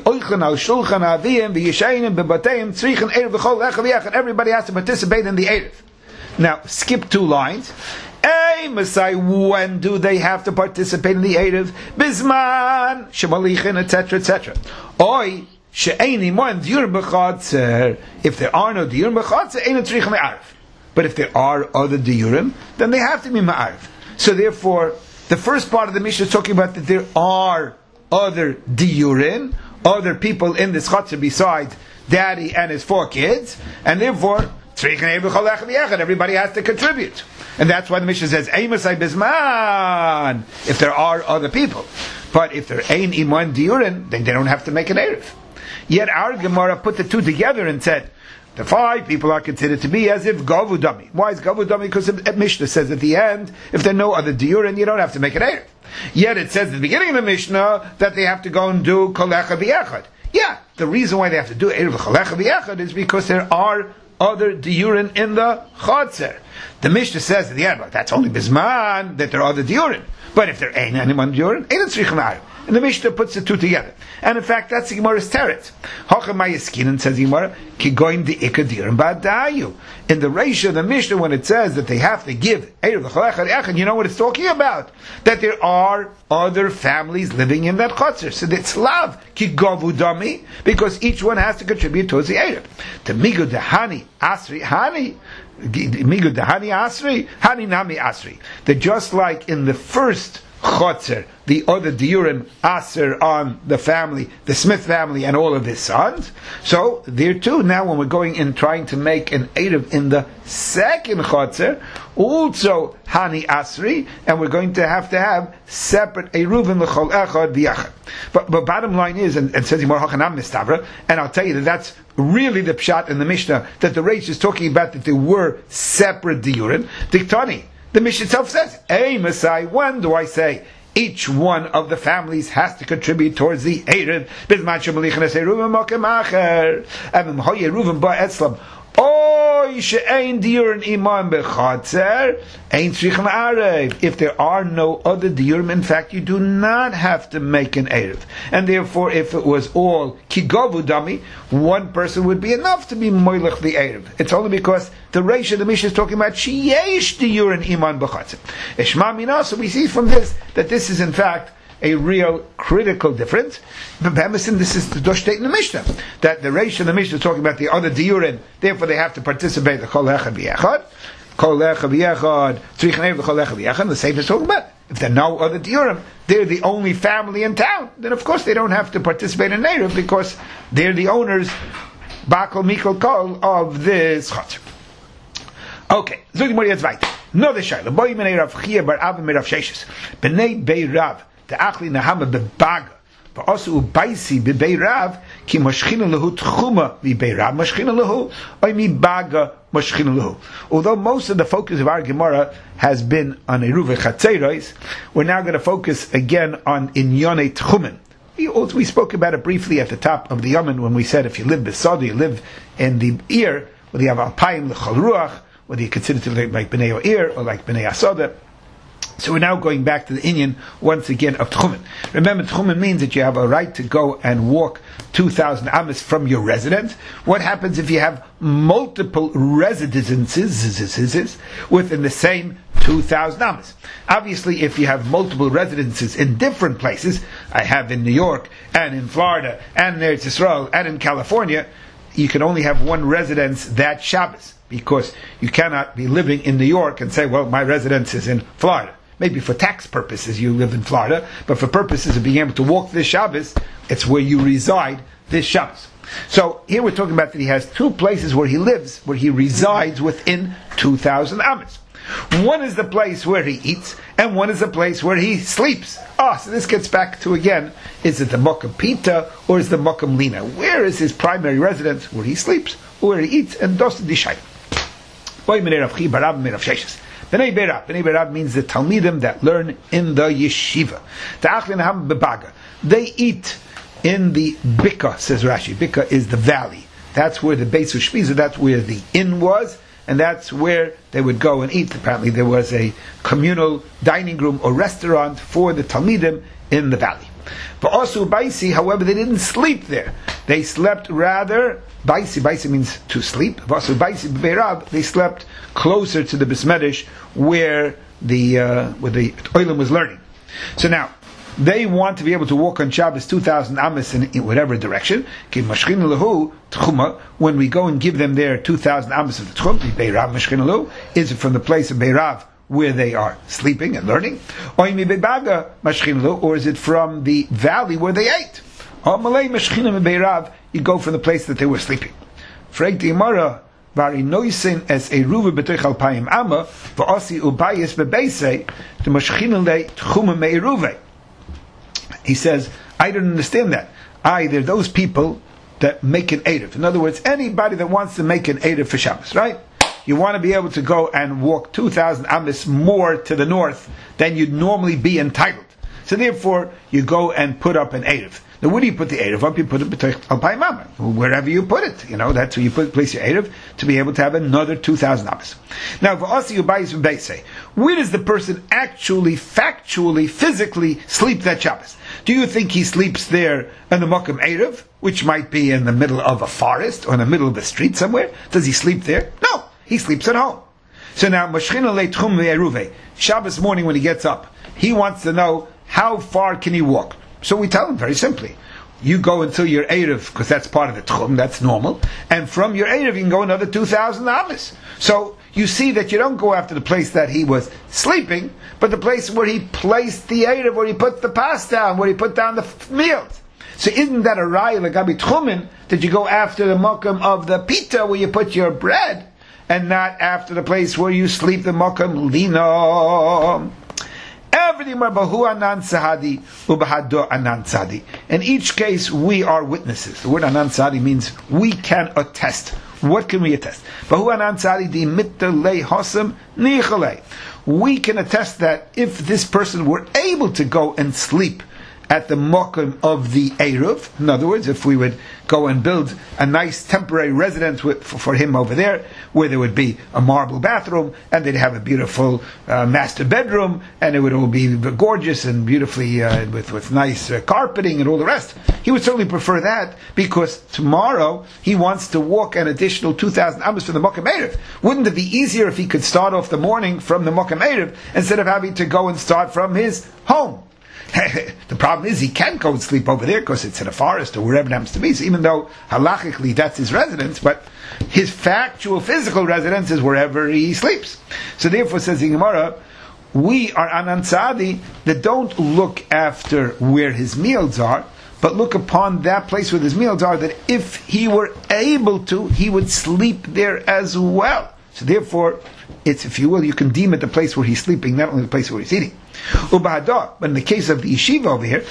has to participate in the Erev. Now, skip 2 lines. Hey, Messiah, when do they have to participate in the Erev? Bisman, Shemalichin, etc., etc. Oi, she'eini moen diur b'chatzer. If there are no diur b'chatzer, ain't tzrichen le'arv. But if there are other diurim, then they have to be ma'arv. So therefore, the first part of the Mishnah is talking about that there are other diurim, other people in this chatzah besides daddy and his 4 kids, and therefore, everybody has to contribute. And that's why the Mishnah says, bisman, if there are other people. But if there ain't iman diurim, then they don't have to make an Erev. Yet our Gemara put the 2 together and said, the 5 people are considered to be as if Gavu Dami. Why is Gavu Dami? Because Mishnah says at the end, if there are no other diurim, you don't have to make an Erev. Yet it says at the beginning of the Mishnah that they have to go and do Kolecha B'Echad. Yeah, the reason why they have to do Erev Kolecha B'Echad is because there are other diurim in the Chatzar. The Mishnah says at the end, that's only Bisman, that there are other diurim. But if there ain't anyone diurim, ain't it tzrichen le'arv. And the Mishnah puts the 2 together. And in fact, that's the Gemara's teretz. Hachamayiskinen, says the Gemara, ki goin di ikadirim ba'dayu. In the Reisha of the Mishnah, when it says that they have to give Erev l'chol echad echad, you know what it's talking about? That there are other families living in that chatzar. So it's lav ki gavu dami, because each one has to contribute towards the Erev. To migu dehani asri hani. Migu dehani asri hani nami asri. That just like in the first Chotzer, the other diurim aser on the family, the Smith family, and all of his sons. So there too, now when we're going in trying to make an Erev in the second Chotzer, also Hani Asri, and we're going to have separate Eruvin l'chol echad b'yachad. But bottom line is, and says Yimor Hachanam Mistavra, and I'll tell you that that's really the pshat in the Mishnah, that the Reish is talking about that there were separate diurim. Diktani. The Mishnah itself says, "Hey, Messiah, when do I say each one of the families has to contribute towards the Erev?" If there are no other diurim, in fact, you do not have to make an Erev. And therefore, if it was all kigavu dami, one person would be enough to be moilech the Erev. It's only because the Reish of the Mishnah is talking about sheyesh diurim iman b'chatzer. Eshma mina, so we see from this that this is in fact a real critical difference. But this is the Dosh in the Mishnah, that the Reish of the Mishnah is talking about the other diurim, therefore they have to participate in the Kol Echad B'Yechad. Kol Echad B'Yechad, Tzrichen Erev Kol Echad B'Yechad, the same is talking about. If there are no other diurim, they're the only family in town, then of course they don't have to participate in Erev because they're the owners, Bakal Mikol Kol, of this Chatzar. Okay, Zog Mori Yatzvait. No the Shaila. Boi Menei Rav Chia Bar Abba Merav Sheshes. B'nei Bei Rav. Ta'achli nahama bebaga, va'asu ubaisi bebei Rav, ki moshchina lehu tchuma bebei Rav, moshchina lehu, oy mi baga moshchina lehu. Although most of the focus of our Gemara has been on Eruv Chatzeros, we're now going to focus again on Inyone Tchumen. We spoke about it briefly at the top of the Yamin when we said if you live besod, you live in the ear, whether you have Alpayim l'chol ruach, whether you consider to live like Bnei Oir or like Bnei Asoda. So we're now going back to the inyan once again of Tchumen. Remember, Tchumen means that you have a right to go and walk 2,000 amas from your residence. What happens if you have multiple residences within the same 2,000 amas? Obviously, if you have multiple residences in different places, I have in New York, and in Florida, and in Eretz Yisrael, and in California, you can only have one residence that Shabbos, because you cannot be living in New York and say, well, my residence is in Florida. Maybe for tax purposes you live in Florida, but for purposes of being able to walk this Shabbos, it's where you reside this Shabbos. So here we're talking about that he has two places where he lives, where he resides within 2,000 amas. One is the place where he eats, and one is the place where he sleeps. So this gets back to, again, is it the Mokum Pita or is the Mokum Lina? Where is his primary residence? Where he sleeps, or where he eats, and dos Dishai. Bnei Berab means the Talmidim that learn in the yeshiva. They eat in the Bika, says Rashi. Bika is the valley. That's where the Beis Ushpiza, that's where the inn was, and that's where they would go and eat. Apparently there was a communal dining room or restaurant for the Talmidim in the valley. But also Baisi, however, they didn't sleep there. They slept rather, Baisi means to sleep. Also Baisi Berab, they slept closer to the Bismedish where the Oilam was learning. So now, they want to be able to walk on Shabbos 2,000 amas in whatever direction. When we go and give them their 2,000 amas of the Tchum, is it from the place of Beirav where they are sleeping and learning? Or is it from the valley where they ate? You go from the place that they were sleeping. He says, I don't understand that. They're those people that make an Erev. In other words, anybody that wants to make an Erev for Shabbos, right? You want to be able to go and walk 2,000 amas more to the north than you'd normally be entitled. So therefore, you go and put up an Erev. Now, where do you put the Erev up? You put it between Alpayim Amma. Wherever you put it. That's where you place your Erev to be able to have another 2,000 amas. Now, where does the person actually, factually, physically sleep that Shabbos? Do you think he sleeps there in the Mokum Erev, which might be in the middle of a forest or in the middle of a street somewhere? Does he sleep there? No, he sleeps at home. So now, Shabbos morning when he gets up, he wants to know how far can he walk. So we tell him very simply, you go until your Erev, because that's part of the Tchum, that's normal, and from your Erev you can go another 2,000 amas. So you see that you don't go after the place that he was sleeping, but the place where he placed the Erev, where he put the pas down, where he put down the meals. So isn't that a raya l'gabi Tchumin, that you go after the Mokum of the Pita, where you put your bread, and not after the place where you sleep, the Mokum Lina? In each case, we are witnesses. The word anan sahadi means we can attest. What can we attest? We can attest that if this person were able to go and sleep at the mokum of the Eruv, in other words, if we would go and build a nice temporary residence for him over there, where there would be a marble bathroom, and they'd have a beautiful master bedroom, and it would all be gorgeous and beautifully with nice carpeting and all the rest. He would certainly prefer that, because tomorrow he wants to walk an additional 2,000 amas for the Mokum Erev. Wouldn't it be easier if he could start off the morning from the Mokum Erev instead of having to go and start from his home? The problem is he can't go and sleep over there because it's in a forest or wherever it happens to be. So even though halachically that's his residence, but his factual physical residence is wherever he sleeps. So therefore, says the Gemara, we are anan sahadi that don't look after where his meals are, but look upon that place where his meals are, that if he were able to, he would sleep there as well. So therefore, it's, if you will, you can deem it the place where he's sleeping, not only the place where he's eating. But in the case of the yeshiva over here,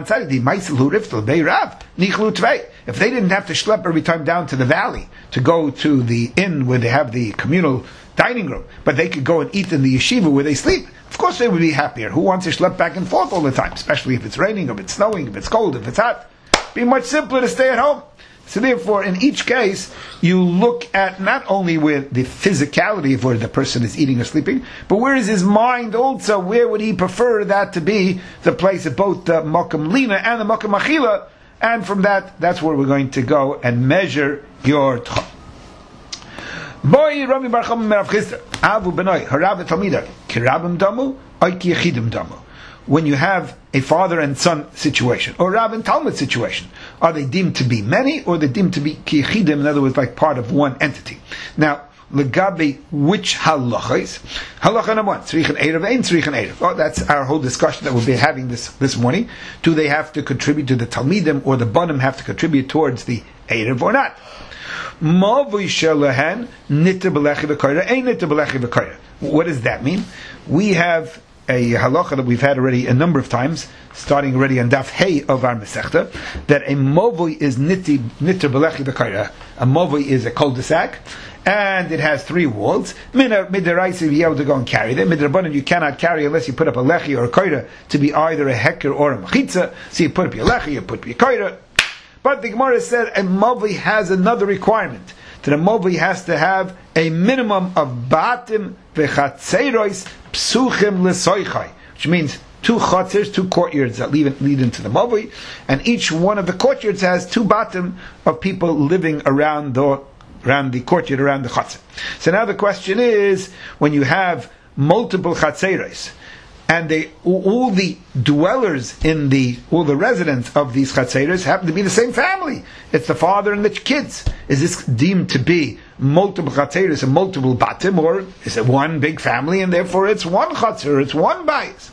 if they didn't have to schlep every time down to the valley to go to the inn where they have the communal dining room, but they could go and eat in the yeshiva where they sleep, of course they would be happier. Who wants to schlep back and forth all the time, especially if it's raining, if it's snowing, if it's cold, if it's hot? It'd be much simpler to stay at home. So therefore, in each case, you look at not only where the physicality of where the person is eating or sleeping, but where is his mind also? Where would he prefer that to be the place of both the Mokum Lina and the Mokum Achila? And from that, that's where we're going to go and measure your Tchum. Boy, Rami Bar Chama Merav Chisda, Avu Benoi, Harav Talmida, Kirabim Damu, Oiki Yechidim Damu. When you have a father and son situation, or Rav and Talmud situation, Are they deemed to be many, or are they deemed to be kiyichidim, in other words, like part of one entity? Now, legabe, which halachas? Halacha number one, tzrichin erev, ain't tzrichin erev. Oh, that's our whole discussion that we'll be having this morning. Do they have to contribute to the talmidim, or the banim have to contribute towards the erev or not? Mavui shelahan niter belechi v'koyra, ain't niter belechi v'koyra. What does that mean? We have a halacha that we've had already a number of times, starting already on Daf Hey of our Masechta, that a mavui is niter belechi v'koyra. A mavui is a cul-de-sac, and it has 3 walls. Midaraisa, you'll be able to go and carry them. Midrabanan, you cannot carry unless you put up a lechi or a koira to be either a heker or a machitza. So you put up your lechi, you put up your koira. But the Gemara said a mavli has another requirement. That a mavli has to have a minimum of batim v'chatzeiros psuchim l'soichai, which means 2 chatzers, 2 courtyards that lead into the mavli, and each one of the courtyards has 2 batim of people living around the courtyard, around the chatzir. So now the question is, when you have multiple chatzeros, and all the dwellers all the residents of these chatzeros happen to be the same family. It's the father and the kids. Is this deemed to be multiple chatzeros and multiple batim, or is it one big family and therefore it's one chatzer, it's one bayis?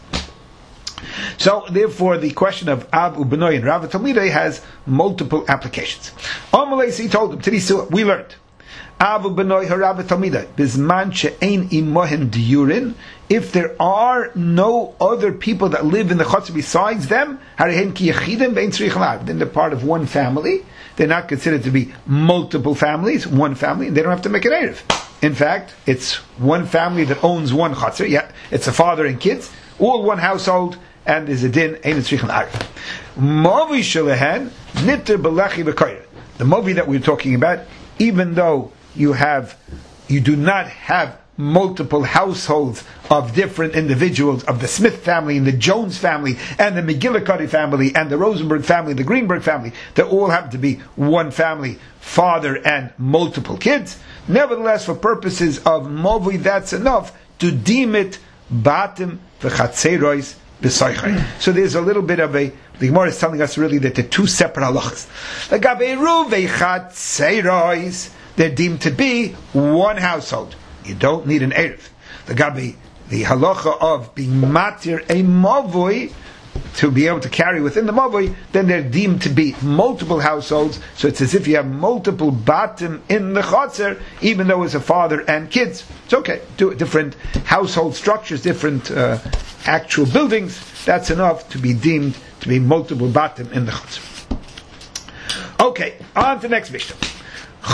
So therefore the question of Ab U'Benoy and Rav Talmidei has multiple applications. Amalei, he told him, Tidisua, we learned Avu Benoy Harav Talmidei Bizman she'ein imohen diurin. If there are no other people that live in the chutzner besides them, harehen ki yechidim ve'ein tzrich lav. Then they're part of one family. They're not considered to be multiple families. One family, and they don't have to make an erev. In fact, it's one family that owns one chutzner. Yeah, it's a father and kids, all one household, and there's a din ein tzrich lav. Mavi shelehan niter belechi v'koyra. The mavi that we're talking about, even though you do not have multiple households of different individuals, of the Smith family and the Jones family and the McGillicuddy family and the Rosenberg family, the Greenberg family, they all have to be one family, father and multiple kids. Nevertheless, for purposes of Movi, that's enough to deem it batim v'chatzerois b'soichay. So there's a little bit of the Gemara is telling us really that they're 2 separate halachas. L'gabei v'chatzerois, they're deemed to be one household. You don't need an erev. The halacha of being matir a mavui, to be able to carry within the mavui, then they're deemed to be multiple households. So it's as if you have multiple batim in the chotzer, even though it's a father and kids. It's okay. Do different household structures, different actual buildings. That's enough to be deemed to be multiple batim in the chotzer. Okay, on to the next Mishnah. You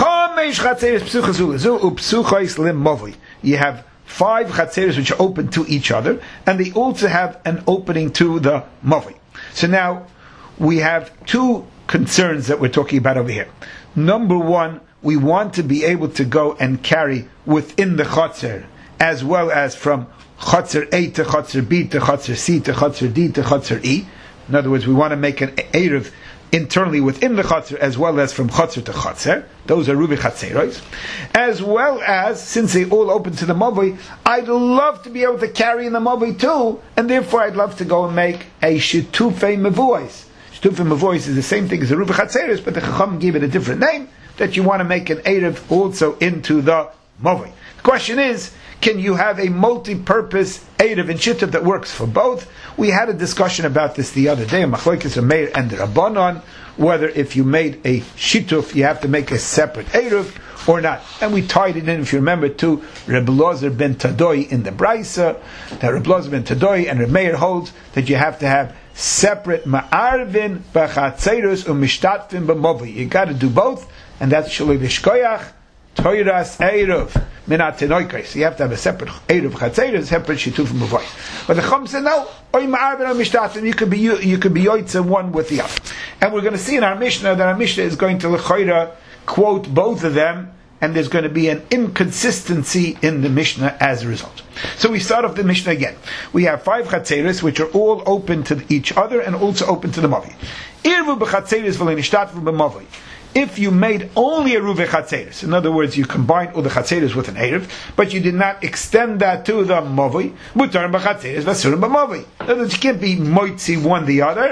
have 5 chatzeros which are open to each other, and they also have an opening to the mavli. So now we have 2 concerns that we're talking about over here. Number 1, we want to be able to go and carry within the chatzer, as well as from chatzer A to chatzer B to chatzer C to chatzer D to chatzer E. In other words, we want to make an erev internally within the chatzer, as well as from chatzer to chatzer. Those are rubi chatzeros. As well as, since they all open to the mavli, I'd love to be able to carry in the mavli too, and therefore I'd love to go and make a shitufei mevois. Shitufei mevois is the same thing as a rubi chatzeros, but the Chacham gave it a different name, that you want to make an erev also into the mavli. The question is, can you have a multi-purpose erev and shituf that works for both? We had a discussion about this the other day, Machlokes Meir and the Rabbanon, whether if you made a shituf, you have to make a separate erev or not. And we tied it in, if you remember, to Reb Elazar ben Tadoi in the Braisa, that Reb Elazar ben Tadoi and Reb Meir holds that you have to have separate ma'arvin b'chatzeros u'mishtatfin b'movli. You got to do both, and that's shaloi v'shkoyach toiras erev. So you have to have a separate erev chatzeros, separate shituf mavoi. But the Chum said no. You could be yoitza one with the other. And we're going to see in our Mishnah that our Mishnah is going to l'choira quote both of them, and there's going to be an inconsistency in the Mishnah as a result. So we start off the Mishnah again. We have 5 chatzeros which are all open to each other and also open to the mavi. Irvu b'chatzeros v'le'nishtatvu b'mavi. If you made only a ruve chatzeros, in other words, you combined all the chatzeros with an erev, but you did not extend that to the mavi, mutar b'chatzeros v'asurim b'mavi. In other words, you can't be moitzi one the other.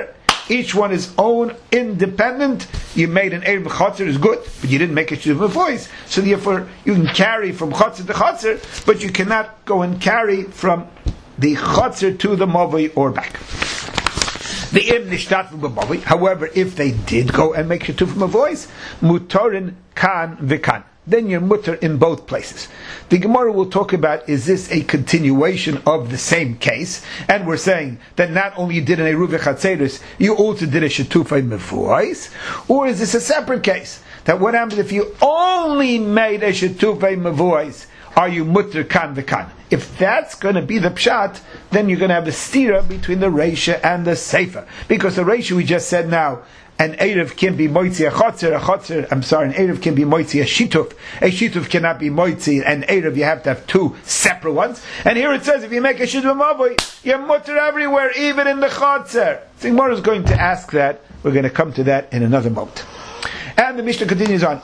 each one is own, independent. You made an Erev Chotzer is good, but you didn't make a Shituf Mavois. So therefore, you can carry from Chotzer to Chotzer, but you cannot go and carry from the Chotzer to the Mavoi or back. However, if they did go and make Shituf Mavois, Mutorin kan v'kan. Then you're mutter in both places. The Gemara will talk about, is this a continuation of the same case? And we're saying that not only you did an Eruv Chatzeris, you also did a Shetufay Mevuais? Or is this a separate case? That what happens if you only made a Shetufay Mevuais? Are you mutter kan v'kan? If that's going to be the pshat, then you're going to have a stira between the Reisha and the Seifa. Because the Reisha we just said now, an Erev can be moitzi a chotzer, an Erev can be moitzi a shituf cannot be moitzi, and Erev you have to have two separate ones. And here it says, if you make a shituf mavoi, you're mutter everywhere, even in the chotzer. So Gemara is going to ask that. We're going to come to that in another moment. And the Mishnah continues on.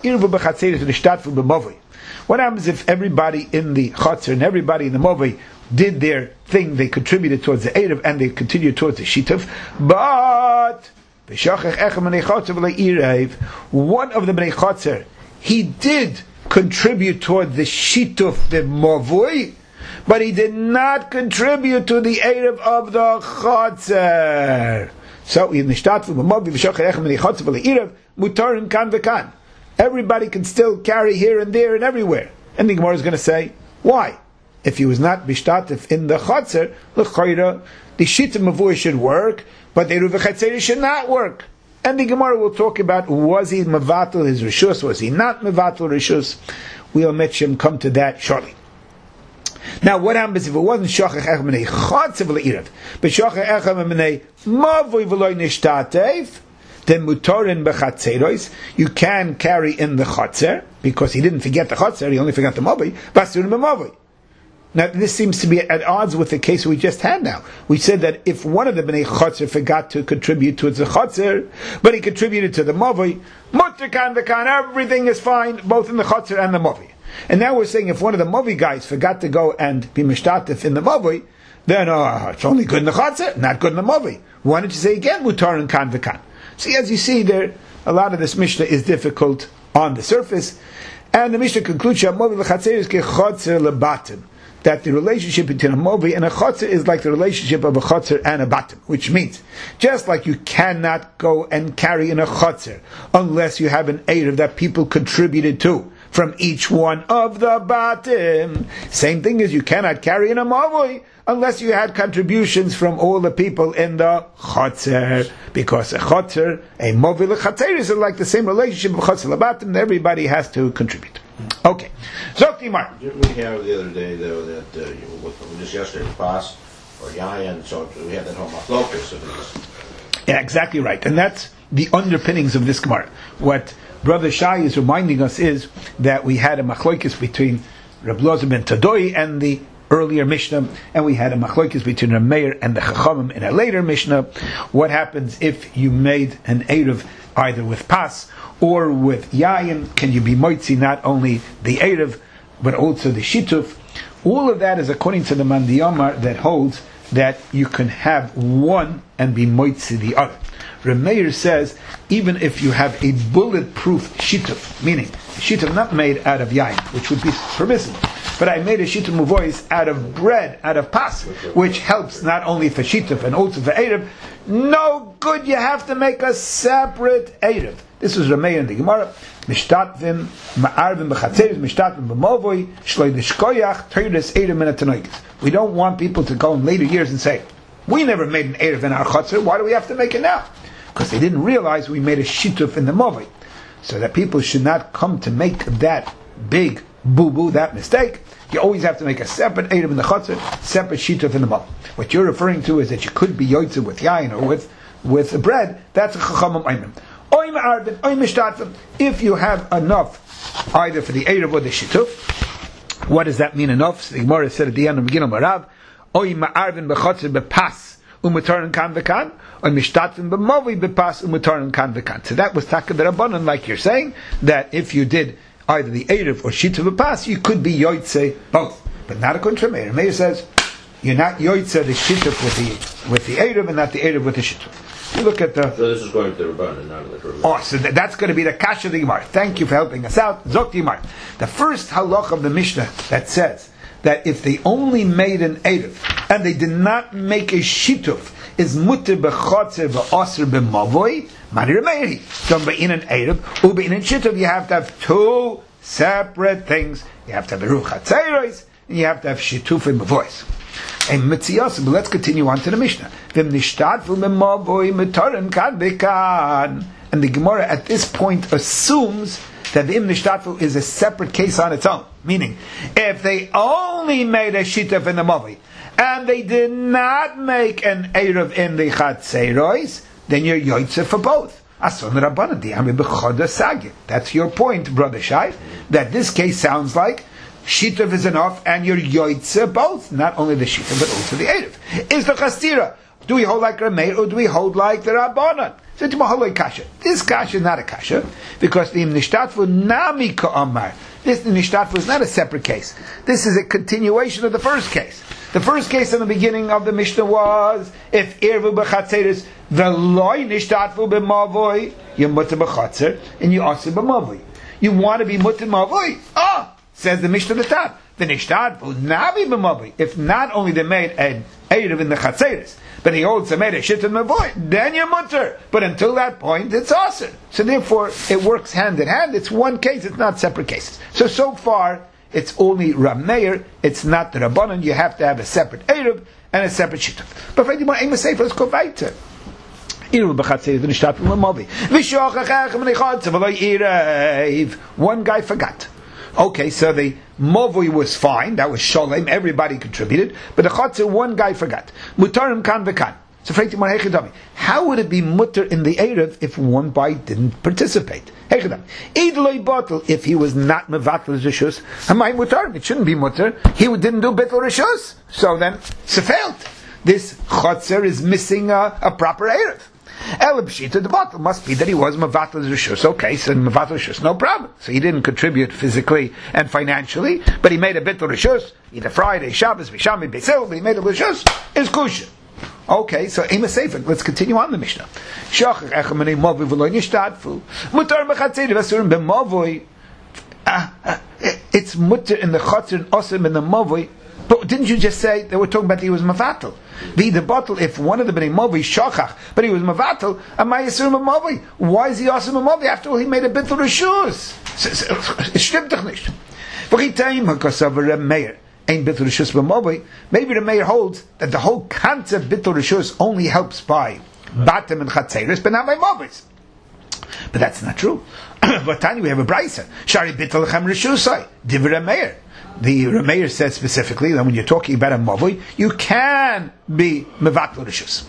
What happens if everybody in the chotzer and everybody in the mavoi did their thing, they contributed towards the Erev and they continued towards the shituf, but one of the Bnei Chotzer, he did contribute toward the Shituf, the Mavui, but he did not contribute to the Erev of the Chotzer. So, in the Shtatfu, Mavui, V'shachar Echem Bnei Chotzer, V'le'Erev, Mutarin kan v'kan. Everybody can still carry here and there and everywhere. And the Gemara is going to say, why? If he was not Bishtatif in the Chotzer, L'chayra, the Shituf Mavui should work, but the Eruv Chatzeri should not work. And the Gemara will talk about, was he mevatel his rishus, was he not mevatel rishus? We'll let him come to that shortly. Now, what happens if it wasn't shachach echem b'nei chotzer v'le'irav, but shachach echem b'nei mavoi v'loi nishtatev, then mutarin b'chatzeros, you can carry in the chotzer, because he didn't forget the chotzer, he only forgot the mavoi, basurin b'mavoi. Now, this seems to be at odds with the case we just had now. We said that if one of the Bnei Chotzer forgot to contribute towards the Chotzer, but he contributed to the Mavi, Mutter kan v'kan, everything is fine, both in the Chotzer and the Mavi. And now we're saying if one of the Mavi guys forgot to go and be Mishtatif in the Mavi, then it's only good in the Chotzer, not good in the Mavi. Why don't you say again, Mutter and kan v'kan? See, as you see there, a lot of this Mishnah is difficult on the surface. And the Mishnah concludes, Mavi l'chatzer is ke Chotzer lebatim, that the relationship between a Movi and a Chotzer is like the relationship of a Chotzer and a Batim, which means, just like you cannot go and carry in a Chotzer unless you have an Erev that people contributed to from each one of the Batim. Same thing as you cannot carry in a Movi unless you had contributions from all the people in the Chotzer. Because a Chotzer, a Movi l'Chatzer is like the same relationship of Chotzer l'Batim, everybody has to contribute. Okay. So, Timar. Didn't we have the other day, though, that just yesterday, Pas or Yayan, so we had that whole machlokes. Yeah, exactly right. And that's the underpinnings of this Gemara. What Brother Shai is reminding us is that we had a machlokes between Reb Lozer ben Tadoi and the earlier Mishnah, and we had a machlokes between Reb Meir and the Chachamim in a later Mishnah. What happens if you made an Erev either with Pas or with Yayin? Can you be moitzi not only the Erev, but also the Shituf? All of that is according to the Mandiyamar that holds that you can have one and be moitzi the other. Remeir says, even if you have a bulletproof Shituf, meaning Shituf not made out of Yayin, which would be permissible, but I made a Shituf Muvois out of bread, out of Pas, which helps not only for Shituf and also for Erev, no good, you have to make a separate Erev. This is Rameir in the Gemara. Mishtatvim, ma'arvim b'chatzeres, mishtatvim b'movoi, shloi d'shkoyach, teires Erev min ha'tanoikis. We don't want people to go in later years and say, we never made an Erev in our chotzer, why do we have to make it now? Because they didn't realize we made a shituf in the movoi. So that people should not come to make that big boo-boo, that mistake. You always have to make a separate Erev in the chotzer, separate shituf in the movoi. What you're referring to is that you could be yotzeh with yayin or with bread. That's a chachamim ayman. If you have enough, either for the Erev or the Shituf, what does that mean enough? So the Gemara said at the end of Megillah Marav, Oy ma'arvin b'chotzer b'pas u'mutarin kan v'kan, or mishtatvin b'movi b'pas u'mutarin kan v'kan. So that was taka d'Rabbanan, like you're saying, that if you did either the Erev or Shituf b'pas, you could be yotzei both. But not according to Meir. Meir says, you're not yoitza the shituf with the Erev and not the Erev with the shituf. You look at the... So this is going to the Rabbanan, not the Rabbanan. Oh, so that's going to be the kasha of the Gemara. Thank you for helping us out. Zok Gemara. The first halach of the Mishnah that says that if they only made an Erev and they did not make a shituf, is mutter b'chotzer v'osr b'mavoi, mani remeiri. So in an Erev, in an shituf, you have to have two separate things. You have to have a ruch hatzeiros, and you have to have shituf in mavois. And mitziyos, but let's continue on to the Mishnah. V'im nishtadfu b'mavoi mitoren kad b'kan. And the Gemara at this point assumes that the im nishtadfu is a separate case on its own. Meaning, if they only made a shituf in the mavoi, and they did not make an Erev in the Chatzeiros, then you're Yoitze for both. That's your point, Brother Shai, that this case sounds like Shituf is enough and you're Yoitze both, not only the Shituf but also the Erev. Is the Chastira? Do we hold like Rameir or do we hold like the Rabbanan? So this kasha is not a kasha, because the Nishtatfu Nami Ka'amar. This Nishtatfu is not a separate case. This is a continuation of the first case. The first case in the beginning of the Mishnah was, if Irvu b'chatzeres v'loi nishtatfu b'mavoi, you're mutter b'chatzer, and you also b'mavoi. You want to be mutter b'mavoi? Says the Mishnah at the top. The nishtatfu navi b'mavoi. If not only they made an Erev in the chatzeres, but he also made a shit in mavoi, then you're mutter. But until that point, it's also. So therefore, it works hand in hand. It's one case, it's not separate cases. So far, it's only Rameir, it's not the Rabbanan. You have to have a separate Erev and a separate Shituf. But if I say, let's go weiter. One guy forgot. Okay, so the Movoi was fine, that was Sholem, everybody contributed, but the Chatzir, one guy forgot. Mutarim kan v'kan. So how would it be mutter in the Erev if one guy didn't participate? If he was not mevatel rishus, it shouldn't be mutter. He didn't do betel rishus, so then failed. This chotzer is missing a proper Erev. The bottle must be that he was mevatel rishus. Okay, so mevatel rishus, no problem. So he didn't contribute physically and financially, but he made a betel rishus, either Friday, Shabbos, Vishami, Beisel, but he made a rishus, is kosher. Okay, so Ema Sefer, let's continue on the Mishnah. It's mutter in the chatzir and osim in the mavoi. But didn't you just say they were talking about he was mavatel? The bottle, if one of the bnei mavoi shachach, but he was mavatel, amay yisurim mavoi. Why is he osim mavoi? After all, he made a bittul reshus. It stimmt doch nicht. V'chitayim hakasav Rameir. Maybe the mayor holds that the whole concept bittul rishus only helps by batim and chatzeres, but not by movis. But that's not true. But Tani, we have a brayser. Shari bittul lechem rishusai divrei Rameir. The Rameir says specifically that when you're talking about a movi, you can be mevatel rishus.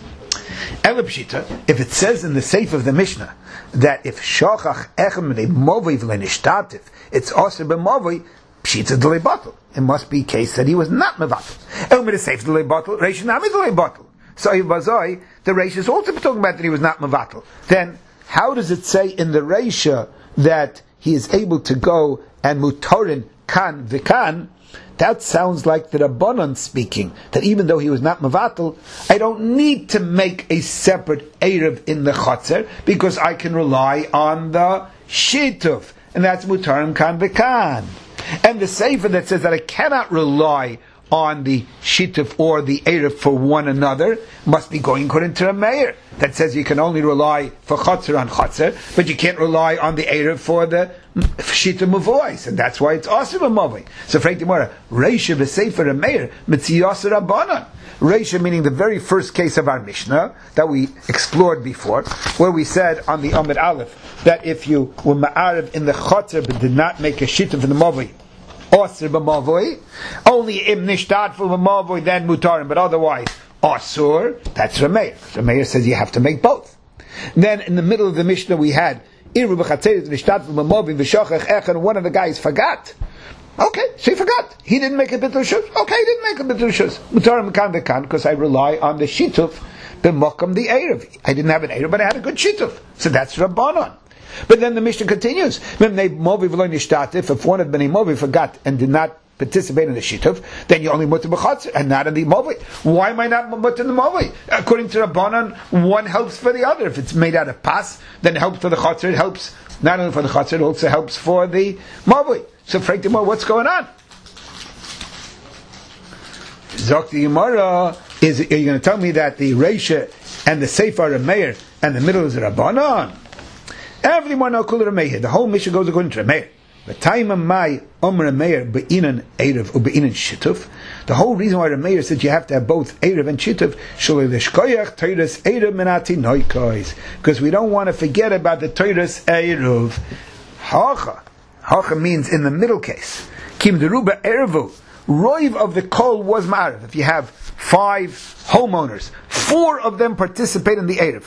If it says in the Sefer of the Mishnah that if shachach echem de movi v'lenishtatif, it's also b'movi. Pshitza delay bottle. It must be a case that he was not mevatel. Elmer is safe delay bottle. Reish nami delay bottle. So Bazoi, the Reish is also talking about that he was not mevatel. Then how does it say in the Reisha that he is able to go and mutorin kan v'kan? That sounds like the Rabbanan speaking, that even though he was not mevatel, I don't need to make a separate Erev in the Chotzer, because I can rely on the Shituf, and that's mutorin kan v'kan. And the Sefer that says that I cannot rely on the Shituf or the Erev for one another must be going according to a mayor that says you can only rely for Chotzer on Chotzer, but you can't rely on the Erev for the Shituf Mavois, and that's why it's also a Mavoi. So Frank Demora, Reisha v'Sefer a mayor, Mitziyos Rabbanan. Reisha meaning the very first case of our Mishnah that we explored before, where we said on the Amid Aleph that if you were ma'ariv in the chotzer but did not make a shituf in the mavoi, osir b'mavoi, only im nishtad for b'mavoi then mutarim, but otherwise osur, that's Rameir. Rameir says you have to make both. Then in the middle of the Mishnah we had irvu b'chatzeres nishtad for b'mavoi v'shachach echad, one of the guys forgot. Okay, so he forgot. He didn't make a bittul rishus. Okay, he didn't make a bittul rishus. Mutarim kan v'kan, because I rely on the shituf, the mokam, the erev. I didn't have an erev, but I had a good shituf. So that's Rabbanon. But then the Mishnah continues. If one of Bnei Movi forgot and did not participate in the shituf, then you only mutter b'chatzir and not in the mavoi. Why am I not mutter in the mavoi? According to Rabbanan, one helps for the other. If it's made out of pas, then it helps for the chatzir. It helps not only for the chatzir, it also helps for the mavoi. So, frankly, what's going on? Zok the Gemara, are you going to tell me that the Reisha and the Sefer are a Meir and the middle is a Rabbanon? Everyone knows Kula Meir. The whole Mishnah goes according to a Meir. The time of my Omer Meir be'inan Erev or be'inan Shituf. The whole reason why the Meir said you have to have both Erev and Shituf, Shalei l'shkoyach Teiras Erev menati noikois, because we don't want to forget about the Teiras Erev. Hacha means in the middle case. Kim deruba Erevu. Roiv of the kol was ma'ariv. If you have 5 homeowners, 4 of them participate in the Erev.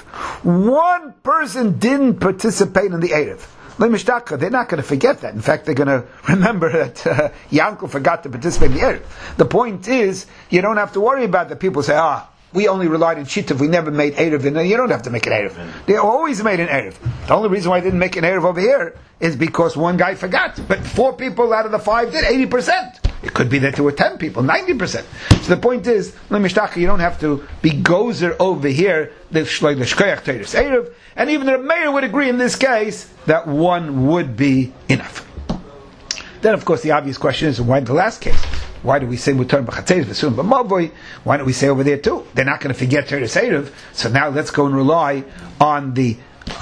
1 person didn't participate in the Erev. They're not going to forget that. In fact, they're going to remember that Yankel forgot to participate in the Erev. The point is, you don't have to worry about that. People say, we only relied on Shituf, we never made Erev. And you don't have to make an Erev. They always made an Erev. The only reason why I didn't make an Erev over here is because one guy forgot. But 4 people out of the 5 did, 80%. It could be that there were 10 people, 90%. So the point is, you don't have to be gozer over here, the shkoyach Teiras Erev. And even the mayor would agree in this case that 1 would be enough. Then, of course, the obvious question is, why the last case? Why do we say mutar b'chatzeres v'surim b'mavoi? Why don't we say over there too? They're not going to forget Teiras Erev, so now let's go and rely on the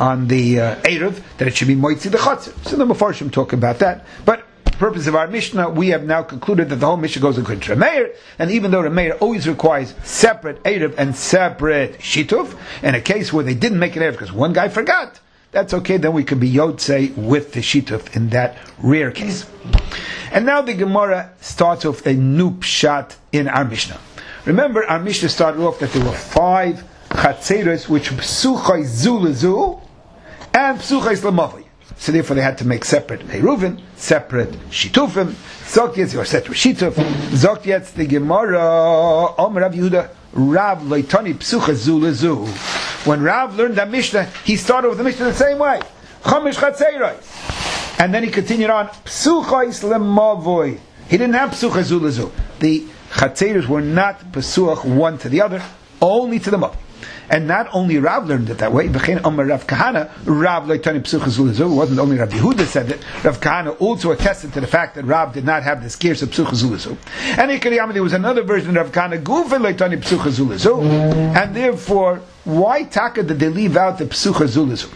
Erev, that it should be moitzi the chatzir. So the Mefarshim talk about that. But for the purpose of our Mishnah, we have now concluded that the whole Mishnah goes according to Rameir, and even though Rameir always requires separate Erev and separate Shituf, in a case where they didn't make an Erev because one guy forgot, that's okay, then we could be Yotzei with the Shituf in that rare case. And now the Gemara starts off a new pshat in our Mishnah. Remember, our Mishnah started off that there were 5 chatzeros which psuchai zu lezu and psuchai lamavai. So therefore they had to make separate Eruvin, separate Shitufim, Zokyetz, or separate Shituf. Zokyetz, the Gemara, Omer Rav Yehuda, Rav Leitani psuchai zu lezu. When Rav learned that Mishnah, he started with the Mishnah the same way. Chamish chatzeros. And then he continued on, Psuchais lemavoi. He didn't have Psuchai zu lezu. The Chatzeros were not Pesuach one to the other, only to the Mavoi. And not only Rav learned it that way, V'chein Omer Rav Kahana, Rav Leitani Psuchai zu lezu. It wasn't only Rav Yehuda said that. Rav Kahana also attested to the fact that Rav did not have the scarce of Psuchai zu lezu. And there was another version of Rav Kahana, Gufa Leitani Psuchai zu lezu. And therefore, why taka did they leave out the Psuchai zu lezu?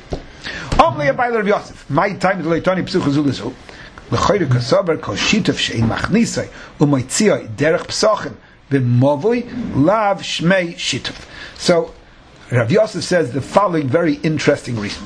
Only by Rav Yosef. My time to Leitani Psuchai zu lezu. L'chayre kasaber kol shituf she'in machnisai u'maitziyai derech psachim b'mavoi lav shmei shituf. So Rav Yosef says the following very interesting reason.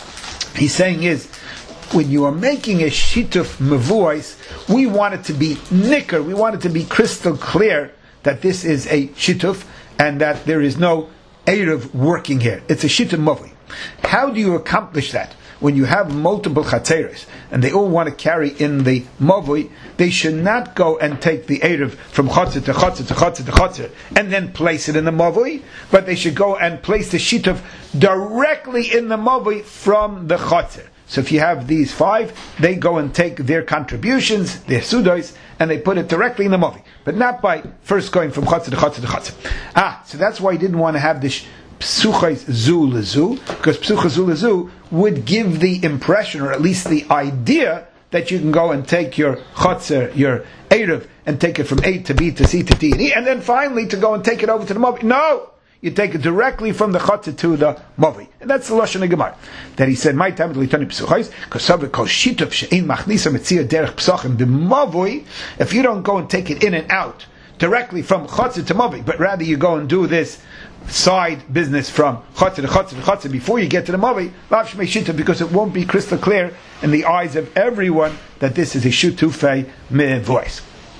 He's saying is, when you are making a shituf mevuais, we want it to be nicker, we want it to be crystal clear that this is a shituf and that there is no Erev working here. It's a shituf mavoi. How do you accomplish that? When you have multiple chatzeros and they all want to carry in the mavoi, they should not go and take the Erev from chatzir to chatzir to chatzir to chatzir and then place it in the mavoi, but they should go and place the shituf directly in the mavoi from the chatzir. So if you have these 5, they go and take their contributions, their sudos, and they put it directly in the mavoi, but not by first going from chatzir to chatzir to chatzir. So that's why he didn't want to have this Psuchais zu lezu, because Psuchais zu lezu would give the impression, or at least the idea, that you can go and take your Chatzir, your Erev, and take it from A to B to C to D and E, and then finally to go and take it over to the Mavi. No! You take it directly from the Chatzir to the Mavi. And that's the Lashon HaGemara. That he said, my time to Leitani Psuchais, because Sabra kol shituf she'in machnisa metzia derech psachim b'mavoi, if you don't go and take it in and out, directly from Chatzir to Mavi, but rather you go and do this side business from Chatzir to Chatzir to Chatzir before you get to the Mavi, Lav Shmei Shituf, because it won't be crystal clear in the eyes of everyone that this is a Shutufei voice.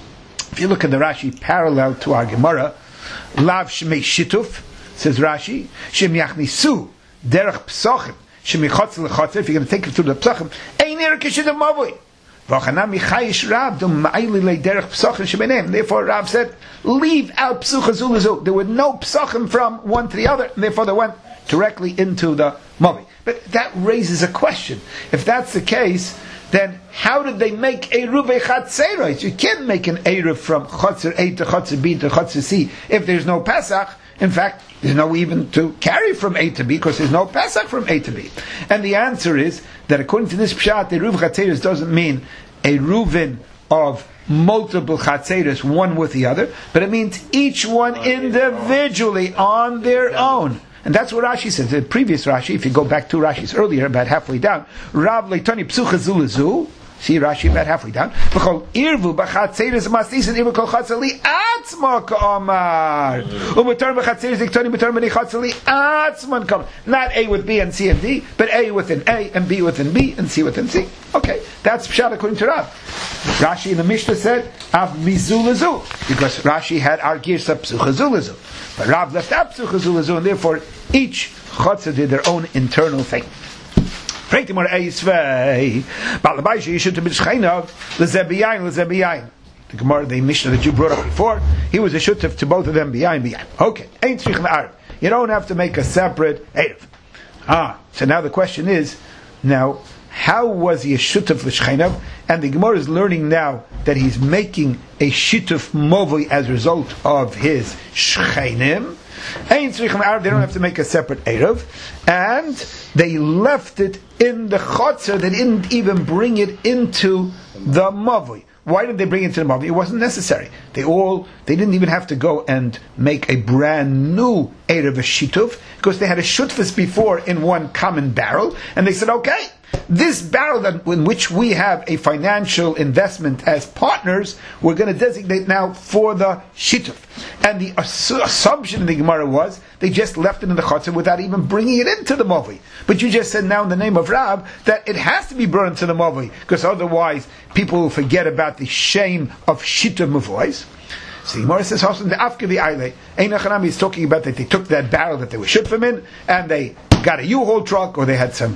If you look at the Rashi parallel to our Gemara, Lav Shmei Shituf, says Rashi, Shem Yachnisu Derech Psachim, Shem Chatzir LeChatzir, if you're going to take it through the Psachim, Ein Ner Kishut Mavi. Therefore Rav said, leave out Psucha zu lezu. There were no Psachim from one to the other, and therefore they went directly into the Mavi. But that raises a question. If that's the case, then how did they make Eruv Chatzeros? You can't make an Eruv from Chatzer A to Chatzer B to Chatzer C if there's no Pesach. In fact, there's no even to carry from A to B because there's no Pesach from A to B. And the answer is that according to this Pshat, Eruv Chatzeros doesn't mean a Reuven of multiple Chatzeros, one with the other, but it means each one individually on their own. And that's what Rashi says. The previous Rashi, if you go back 2 Rashis earlier, about halfway down, Rav Leitoni Psucha Zulazu, see Rashi about halfway down, B'chol Irvu B'chatzeres Mastis and Irvu Kol Chatzeli Atzma K'omar U'Betar B'chatzeres Diktoni Betar B'nei Chatzeli Atzman K'omar. Not A with B and C and D, but A within A and B within B and C within C. Okay, that's Pshat according to Rav. Rashi in the Mishnah said Av Mizulazu, because Rashi had our Girsa Psucha Zulazu. But Rav left out Psucha Zulazu, and therefore each Chatzah did their own internal thing. The Gemara, the Mishnah that you brought up before, he was a shutef to both of them biyayin. Okay, you don't have to make a separate erev. So now the question is, now how was he a shutef l'shcheinav? And the Gemara is learning now that he's making a shutef movi as a result of his shcheinim. They don't have to make a separate erev, and they left it in the chotzer. They didn't even bring it into the mavui. Why did they bring it into the mavui? It wasn't necessary. They didn't even have to go and make a brand new erev shituf, because they had a shutfus before in one common barrel, and they said, okay, this barrel in which we have a financial investment as partners, we're going to designate now for the shituf. And the assumption in the Gemara was they just left it in the chotzer without even bringing it into the movi. But you just said now in the name of Rab that it has to be brought into the movi, because otherwise people will forget about the shame of shituf mavois. So the Gemara says, the Afkavi Aile, Einachanami is talking about that they took that barrel that they were shutfim in, and they got a U-Haul truck, or they had some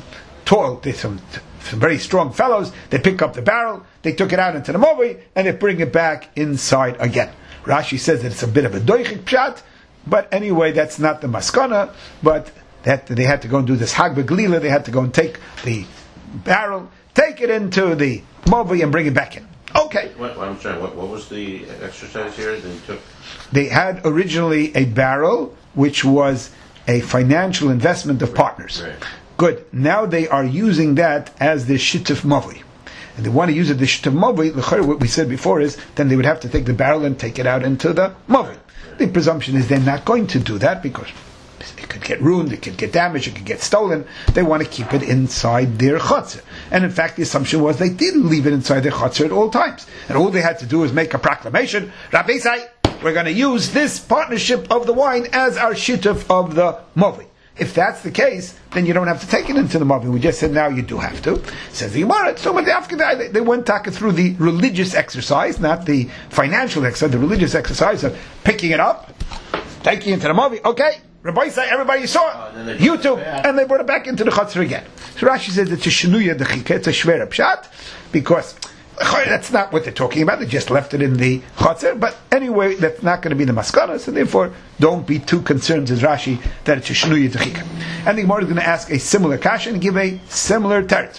very strong fellows. They pick up the barrel, they took it out into the movi, and they bring it back inside again. Rashi says that it's a bit of a doichik pshat, but anyway, that's not the maskana. But they had to go and do this hag beglila. They had to go and take the barrel, take it into the movi, and bring it back in. Okay. I'm sorry. What was the exercise here? They had originally a barrel which was a financial investment of partners. Right. Good. Now they are using that as the shituf movi. And they want to use it the shituf movi. What we said before is then they would have to take the barrel and take it out into the movi. The presumption is they're not going to do that because it could get ruined, it could get damaged, it could get stolen. They want to keep it inside their chutzner. And in fact, the assumption was they did leave it inside their chutzner at all times. And all they had to do was make a proclamation, Rabbi Say, we're going to use this partnership of the wine as our shituf of the movi. If that's the case, then you don't have to take it into the movi. We just said now you do have to. Says the Gemara. So they went talking through the religious exercise, not the financial exercise, the religious exercise of picking it up, taking it into the movi. Okay, Rabbi say everybody saw it. You too, and they brought it back into the chutzner again. So Rashi says it's a shenuya dechika, it's a shvera pshat, because that's not what they're talking about. They just left it in the chutzner. But anyway, that's not going to be the maskana. So therefore, don't be too concerned, as Rashi, that it's a shnuya dechika. And the Gemara is going to ask a similar kasha and give a similar teretz.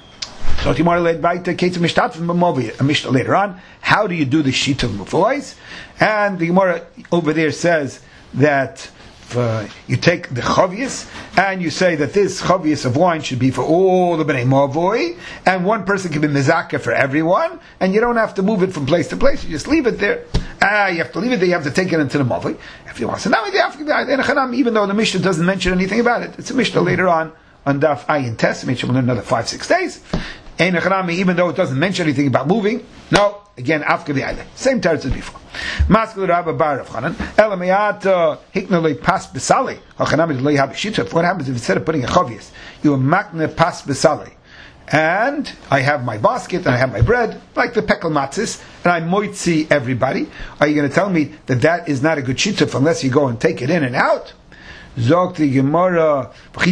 So the Gemara led by Ketzim Mishtat from a Mishnah later on. How do you do the sheet of mufois? And the Gemara over there says that you take the chavius and you say that this chavius of wine should be for all the bnei mavoi, and one person can be mezakah for everyone, and you don't have to move it from place to place. You just leave it there. You have to leave it there. You have to take it into the mavoi if you want. So now, even though the Mishnah doesn't mention anything about it, it's a Mishnah later on Daf Ayin Tes. We'll learn another 5-6 days. Even though it doesn't mention anything about moving, no, again, after the island. Same teretz as before. Maskul Rabba Bar of Chanan, Elamayat Hiknolei Pas Besali, Hachanami Lei Habishituf. What happens if instead of putting a chavius, you makne Pas Besali? And I have my basket and I have my bread, like the pekel matzis, and I moitzi everybody. Are you going to tell me that that is not a good shituf unless you go and take it in and out? Zog the Gemara,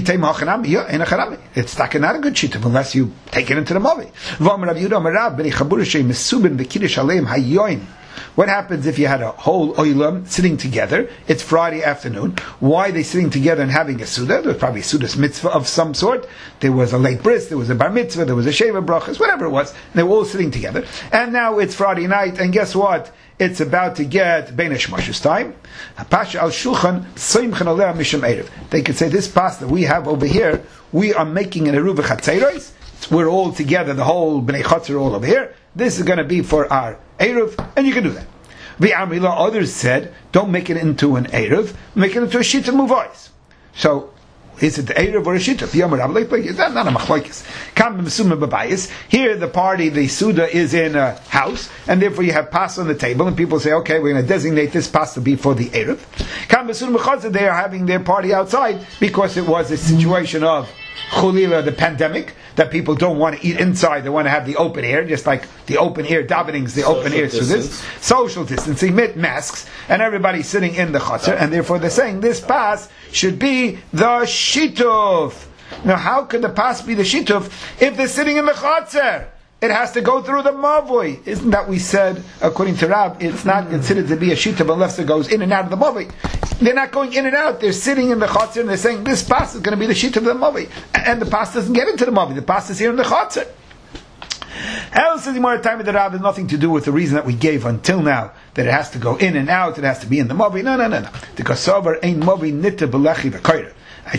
it's not a good shituf unless you take it into the mavi. What happens if you had a whole oilam sitting together? It's Friday afternoon. Why are they sitting together and having a Suda? There was probably a Suda's mitzvah of some sort. There was a late bris, there was a bar mitzvah, there was a sheva brachas, whatever it was. And they were all sitting together. And now it's Friday night, and guess what? It's about to get Beinish Moshe's time. Pasha al shulchan soimchen aleh mishum erev. They could say, this pasta we have over here, we are making an eruv chatzeiros. We're all together, the whole Bnei Chotzer are all over here. This is going to be for our eruv, and you can do that. V'amila, others said, don't make it into an eruv, make it into a shita muvois. So, is it the eruv or a shita? It's not a machlokes. Here, the party, the suda is in a house, and therefore you have pasta on the table, and people say, okay, we're going to designate this pasta to be for the eruv. They are having their party outside because it was a situation of chulila, the pandemic, that people don't want to eat inside, they want to have the open air, just like the open air davenings, the open air sudas, social distancing, masks, and everybody's sitting in the chutzner, and therefore they're saying this pas should be the shituf. Now, how could the pas be the shituf if they're sitting in the chutzner? It has to go through the mavoi. Isn't that we said, according to Rab, it's not considered to be a shituf unless it goes in and out of the mavoi. They're not going in and out. They're sitting in the chutzner and they're saying this pasta is going to be the shituf of the mavoi. And the pasta doesn't get into the mavoi. The pasta is here in the chutzner. How says the more time of the Rab has nothing to do with the reason that we gave until now, that it has to go in and out, it has to be in the mavoi. No. The kasavar ain't mavoi nita belechi v'koyre. A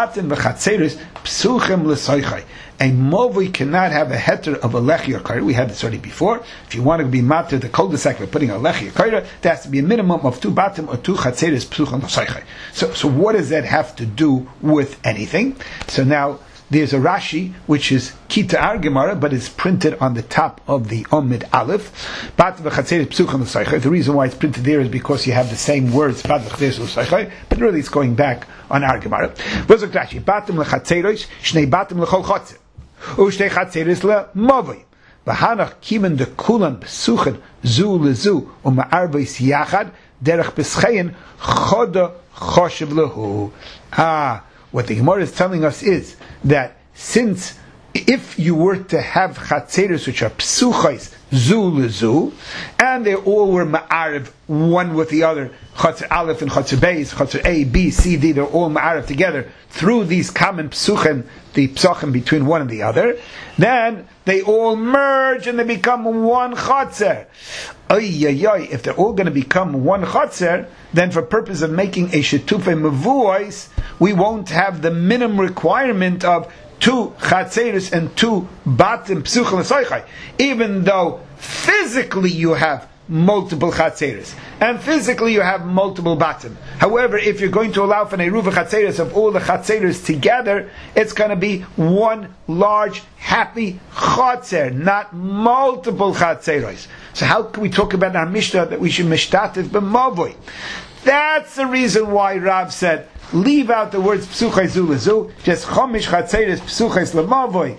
movie cannot have a heter of a lechi or kaira. We had this already before. If you want to be matter the cul-de-sac by putting a lechi or kaira, there has to be a minimum of 2 batim or 2 chatzeres psuchim l'soichai. So what does that have to do with anything? So now there's a Rashi which is Kita Ar Gemara, but it's printed on the top of the Omid Aleph. The reason why it's printed there is because you have the same words, but really it's going back on Ar Gemara. Batim l'chatzeros, shnei batim l'chol chotzer, u'shtei chatzeros l'movoi. V'hanach kimen de kulan besuchen zu lezu u'ma'arbeis yachad derech beschein choda choshev lehu. What the Gemara is telling us is that since if you were to have chatzeros which are psuchais zu lezu, and they all were ma'ariv one with the other, chatzer aleph and chatzer beis, chatzer A, B, C, D, they're all ma'ariv together through these common psuchim, the psuchim between one and the other, then they all merge and they become one chatzer. If they're all going to become one chatzer, then for purpose of making a shetufei mevuos, we won't have the minimum requirement of 2 chatzeros and 2 batim psuchim l'soichai, even though physically you have multiple chatzeros and physically you have multiple batim. However, if you're going to allow for an eruv chatzeros of all the chatzeros together, it's going to be one large happy chatzer, not multiple chatzeros. So how can we talk about our Mishnah that we should mishtatif b'mavoi? That's the reason why Rav said, leave out the words psuchai zu lezu, just chomish chatzeres psuchais lemavoi.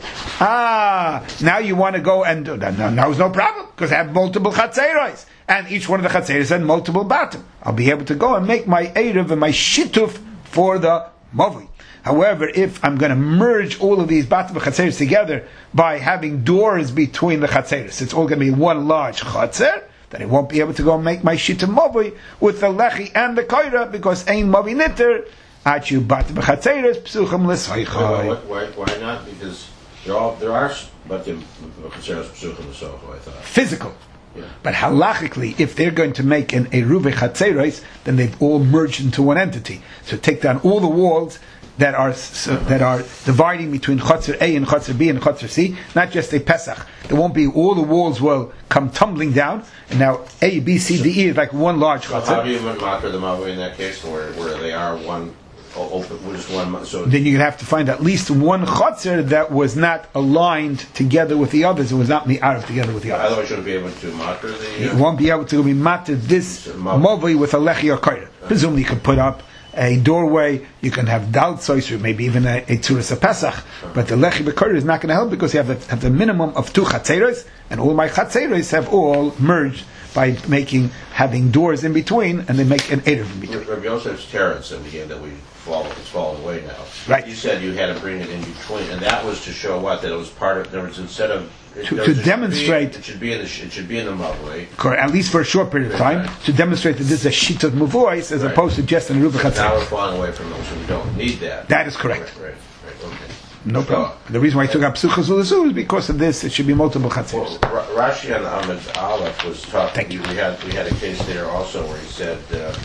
Now you want to go and do that. Now is no problem, because I have multiple chatzeros, and each one of the chatzeros had multiple batim. I'll be able to go and make my erev and my shituf for the mavoi. However, if I'm going to merge all of these batim and chatzeros together by having doors between the chatzeros, it's all going to be one large chatzer, then I won't be able to go and make my shita mavoi with the lechi and the koira, because ein mavi nitter achu batim chatzeres psuchim l'soichai. Why not? Because there are batim chatzeres psuchim l'soichai. I thought physical. Yeah. But halachically, if they're going to make an eruv chatzeres, then they've all merged into one entity. So take down all the walls that are dividing between Chotzer A and Chotzer B and Chotzer C, not just a Pesach. There won't be, all the walls will come tumbling down, and now A, B, C, D, E is like one large Chotzer. How do you marker them out in that case where they are one open, just one? So then you're going to have to find at least one Chotzer that was not aligned together with the others, it was not mi'arav together with the others. Otherwise you wouldn't be able to marker the... You won't be able to be matter this Mavoi with a Lechi or Koira. Presumably you could put up a doorway, you can have dal tzois, or maybe even a tzuras a Pesach, but the lechi b'korer is not going to help because you have the minimum of 2 chatzeros, and all my chatzeros have all merged by having doors in between, and they make an erev in between. Rabbi Yosef's teretz in the end that we fallen away now. Right. You said you had to bring it in between, and that was to show what, that it was part of. There was instead of To demonstrate, it should be in the mavoi. correct, at least for a short period of time, to demonstrate that this is a sheet of muvois as Right. opposed to just an eruv Now chatzar. we're falling away from those, so we don't need that. That is correct. Right. Okay. No problem. The reason why I took up psuchas ulazu is because of this. It should be multiple Well, chatzars. Rashi on Ahmed Aleph was talking. Thank you. We had a case there also where he said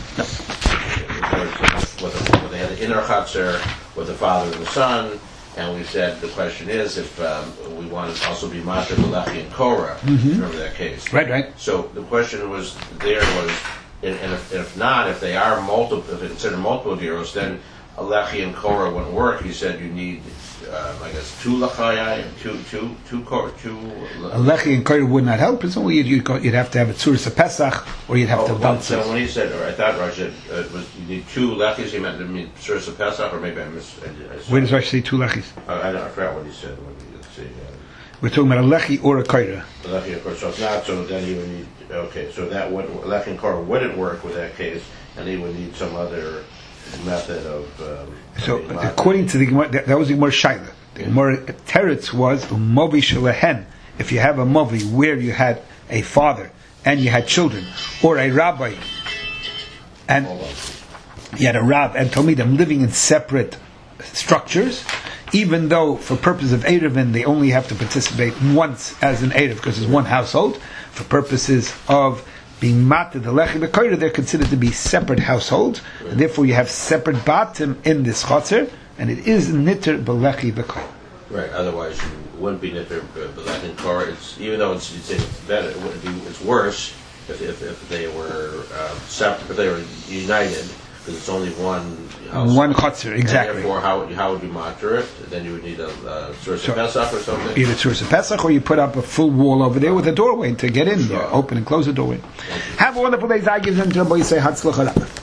whether they had an inner chatzar with the father and the son, and we said the question is if we want to also be mater Malachi and Korah. Remember that case? Right. So the question was and if not, if they are multiple, if it's considered multiple geros, then Alechi and Korah wouldn't work. He said you need, I guess, 2 lachayai and two Korah. A lechi and koyer would not help. Presumably you'd have to have a tzuras Pesach, or you'd have to have So baltzos. when he said, or I thought Rashi said it was you need 2 lechis, he meant Tzuras of Pesach, or maybe I Where does Rashi say 2 lechis? I forgot what he said. Let's see. We're talking about a lechi or a koyer. Lechi, of course, so if not, so then he would need. Okay, so that would Lechi and Korah wouldn't work with that case, and he would need some other method of. So according to the Gemara, that was the Gemara Shaila. The Gemara Teretz was movi shelehen. If you have a movi where you had a father and you had children, or a rabbi and you had a rab and talmidim living in separate structures, even though for purpose of Erevin they only have to participate once as an Erev because it's one household, for purposes of being mated the lechi b'koyre, they're considered to be separate households, and therefore you have separate batim in this chotzer, and it is nitter b'lechi b'koyre. Right. Otherwise, you wouldn't be nither Lechi and Korah. It's even though you'd say it's better, it wouldn't be. It's worse if they were separate, if they were united. Because it's only one house. One chotzer, exactly. And therefore, how would you matter it? Then you would need a Tzuras of Pesach or something. Either Tzuras of Pesach, or you put up a full wall over there with a doorway to get in. You open and close the doorway. Have a wonderful day. Zai gives them to the boy say Hatzlach.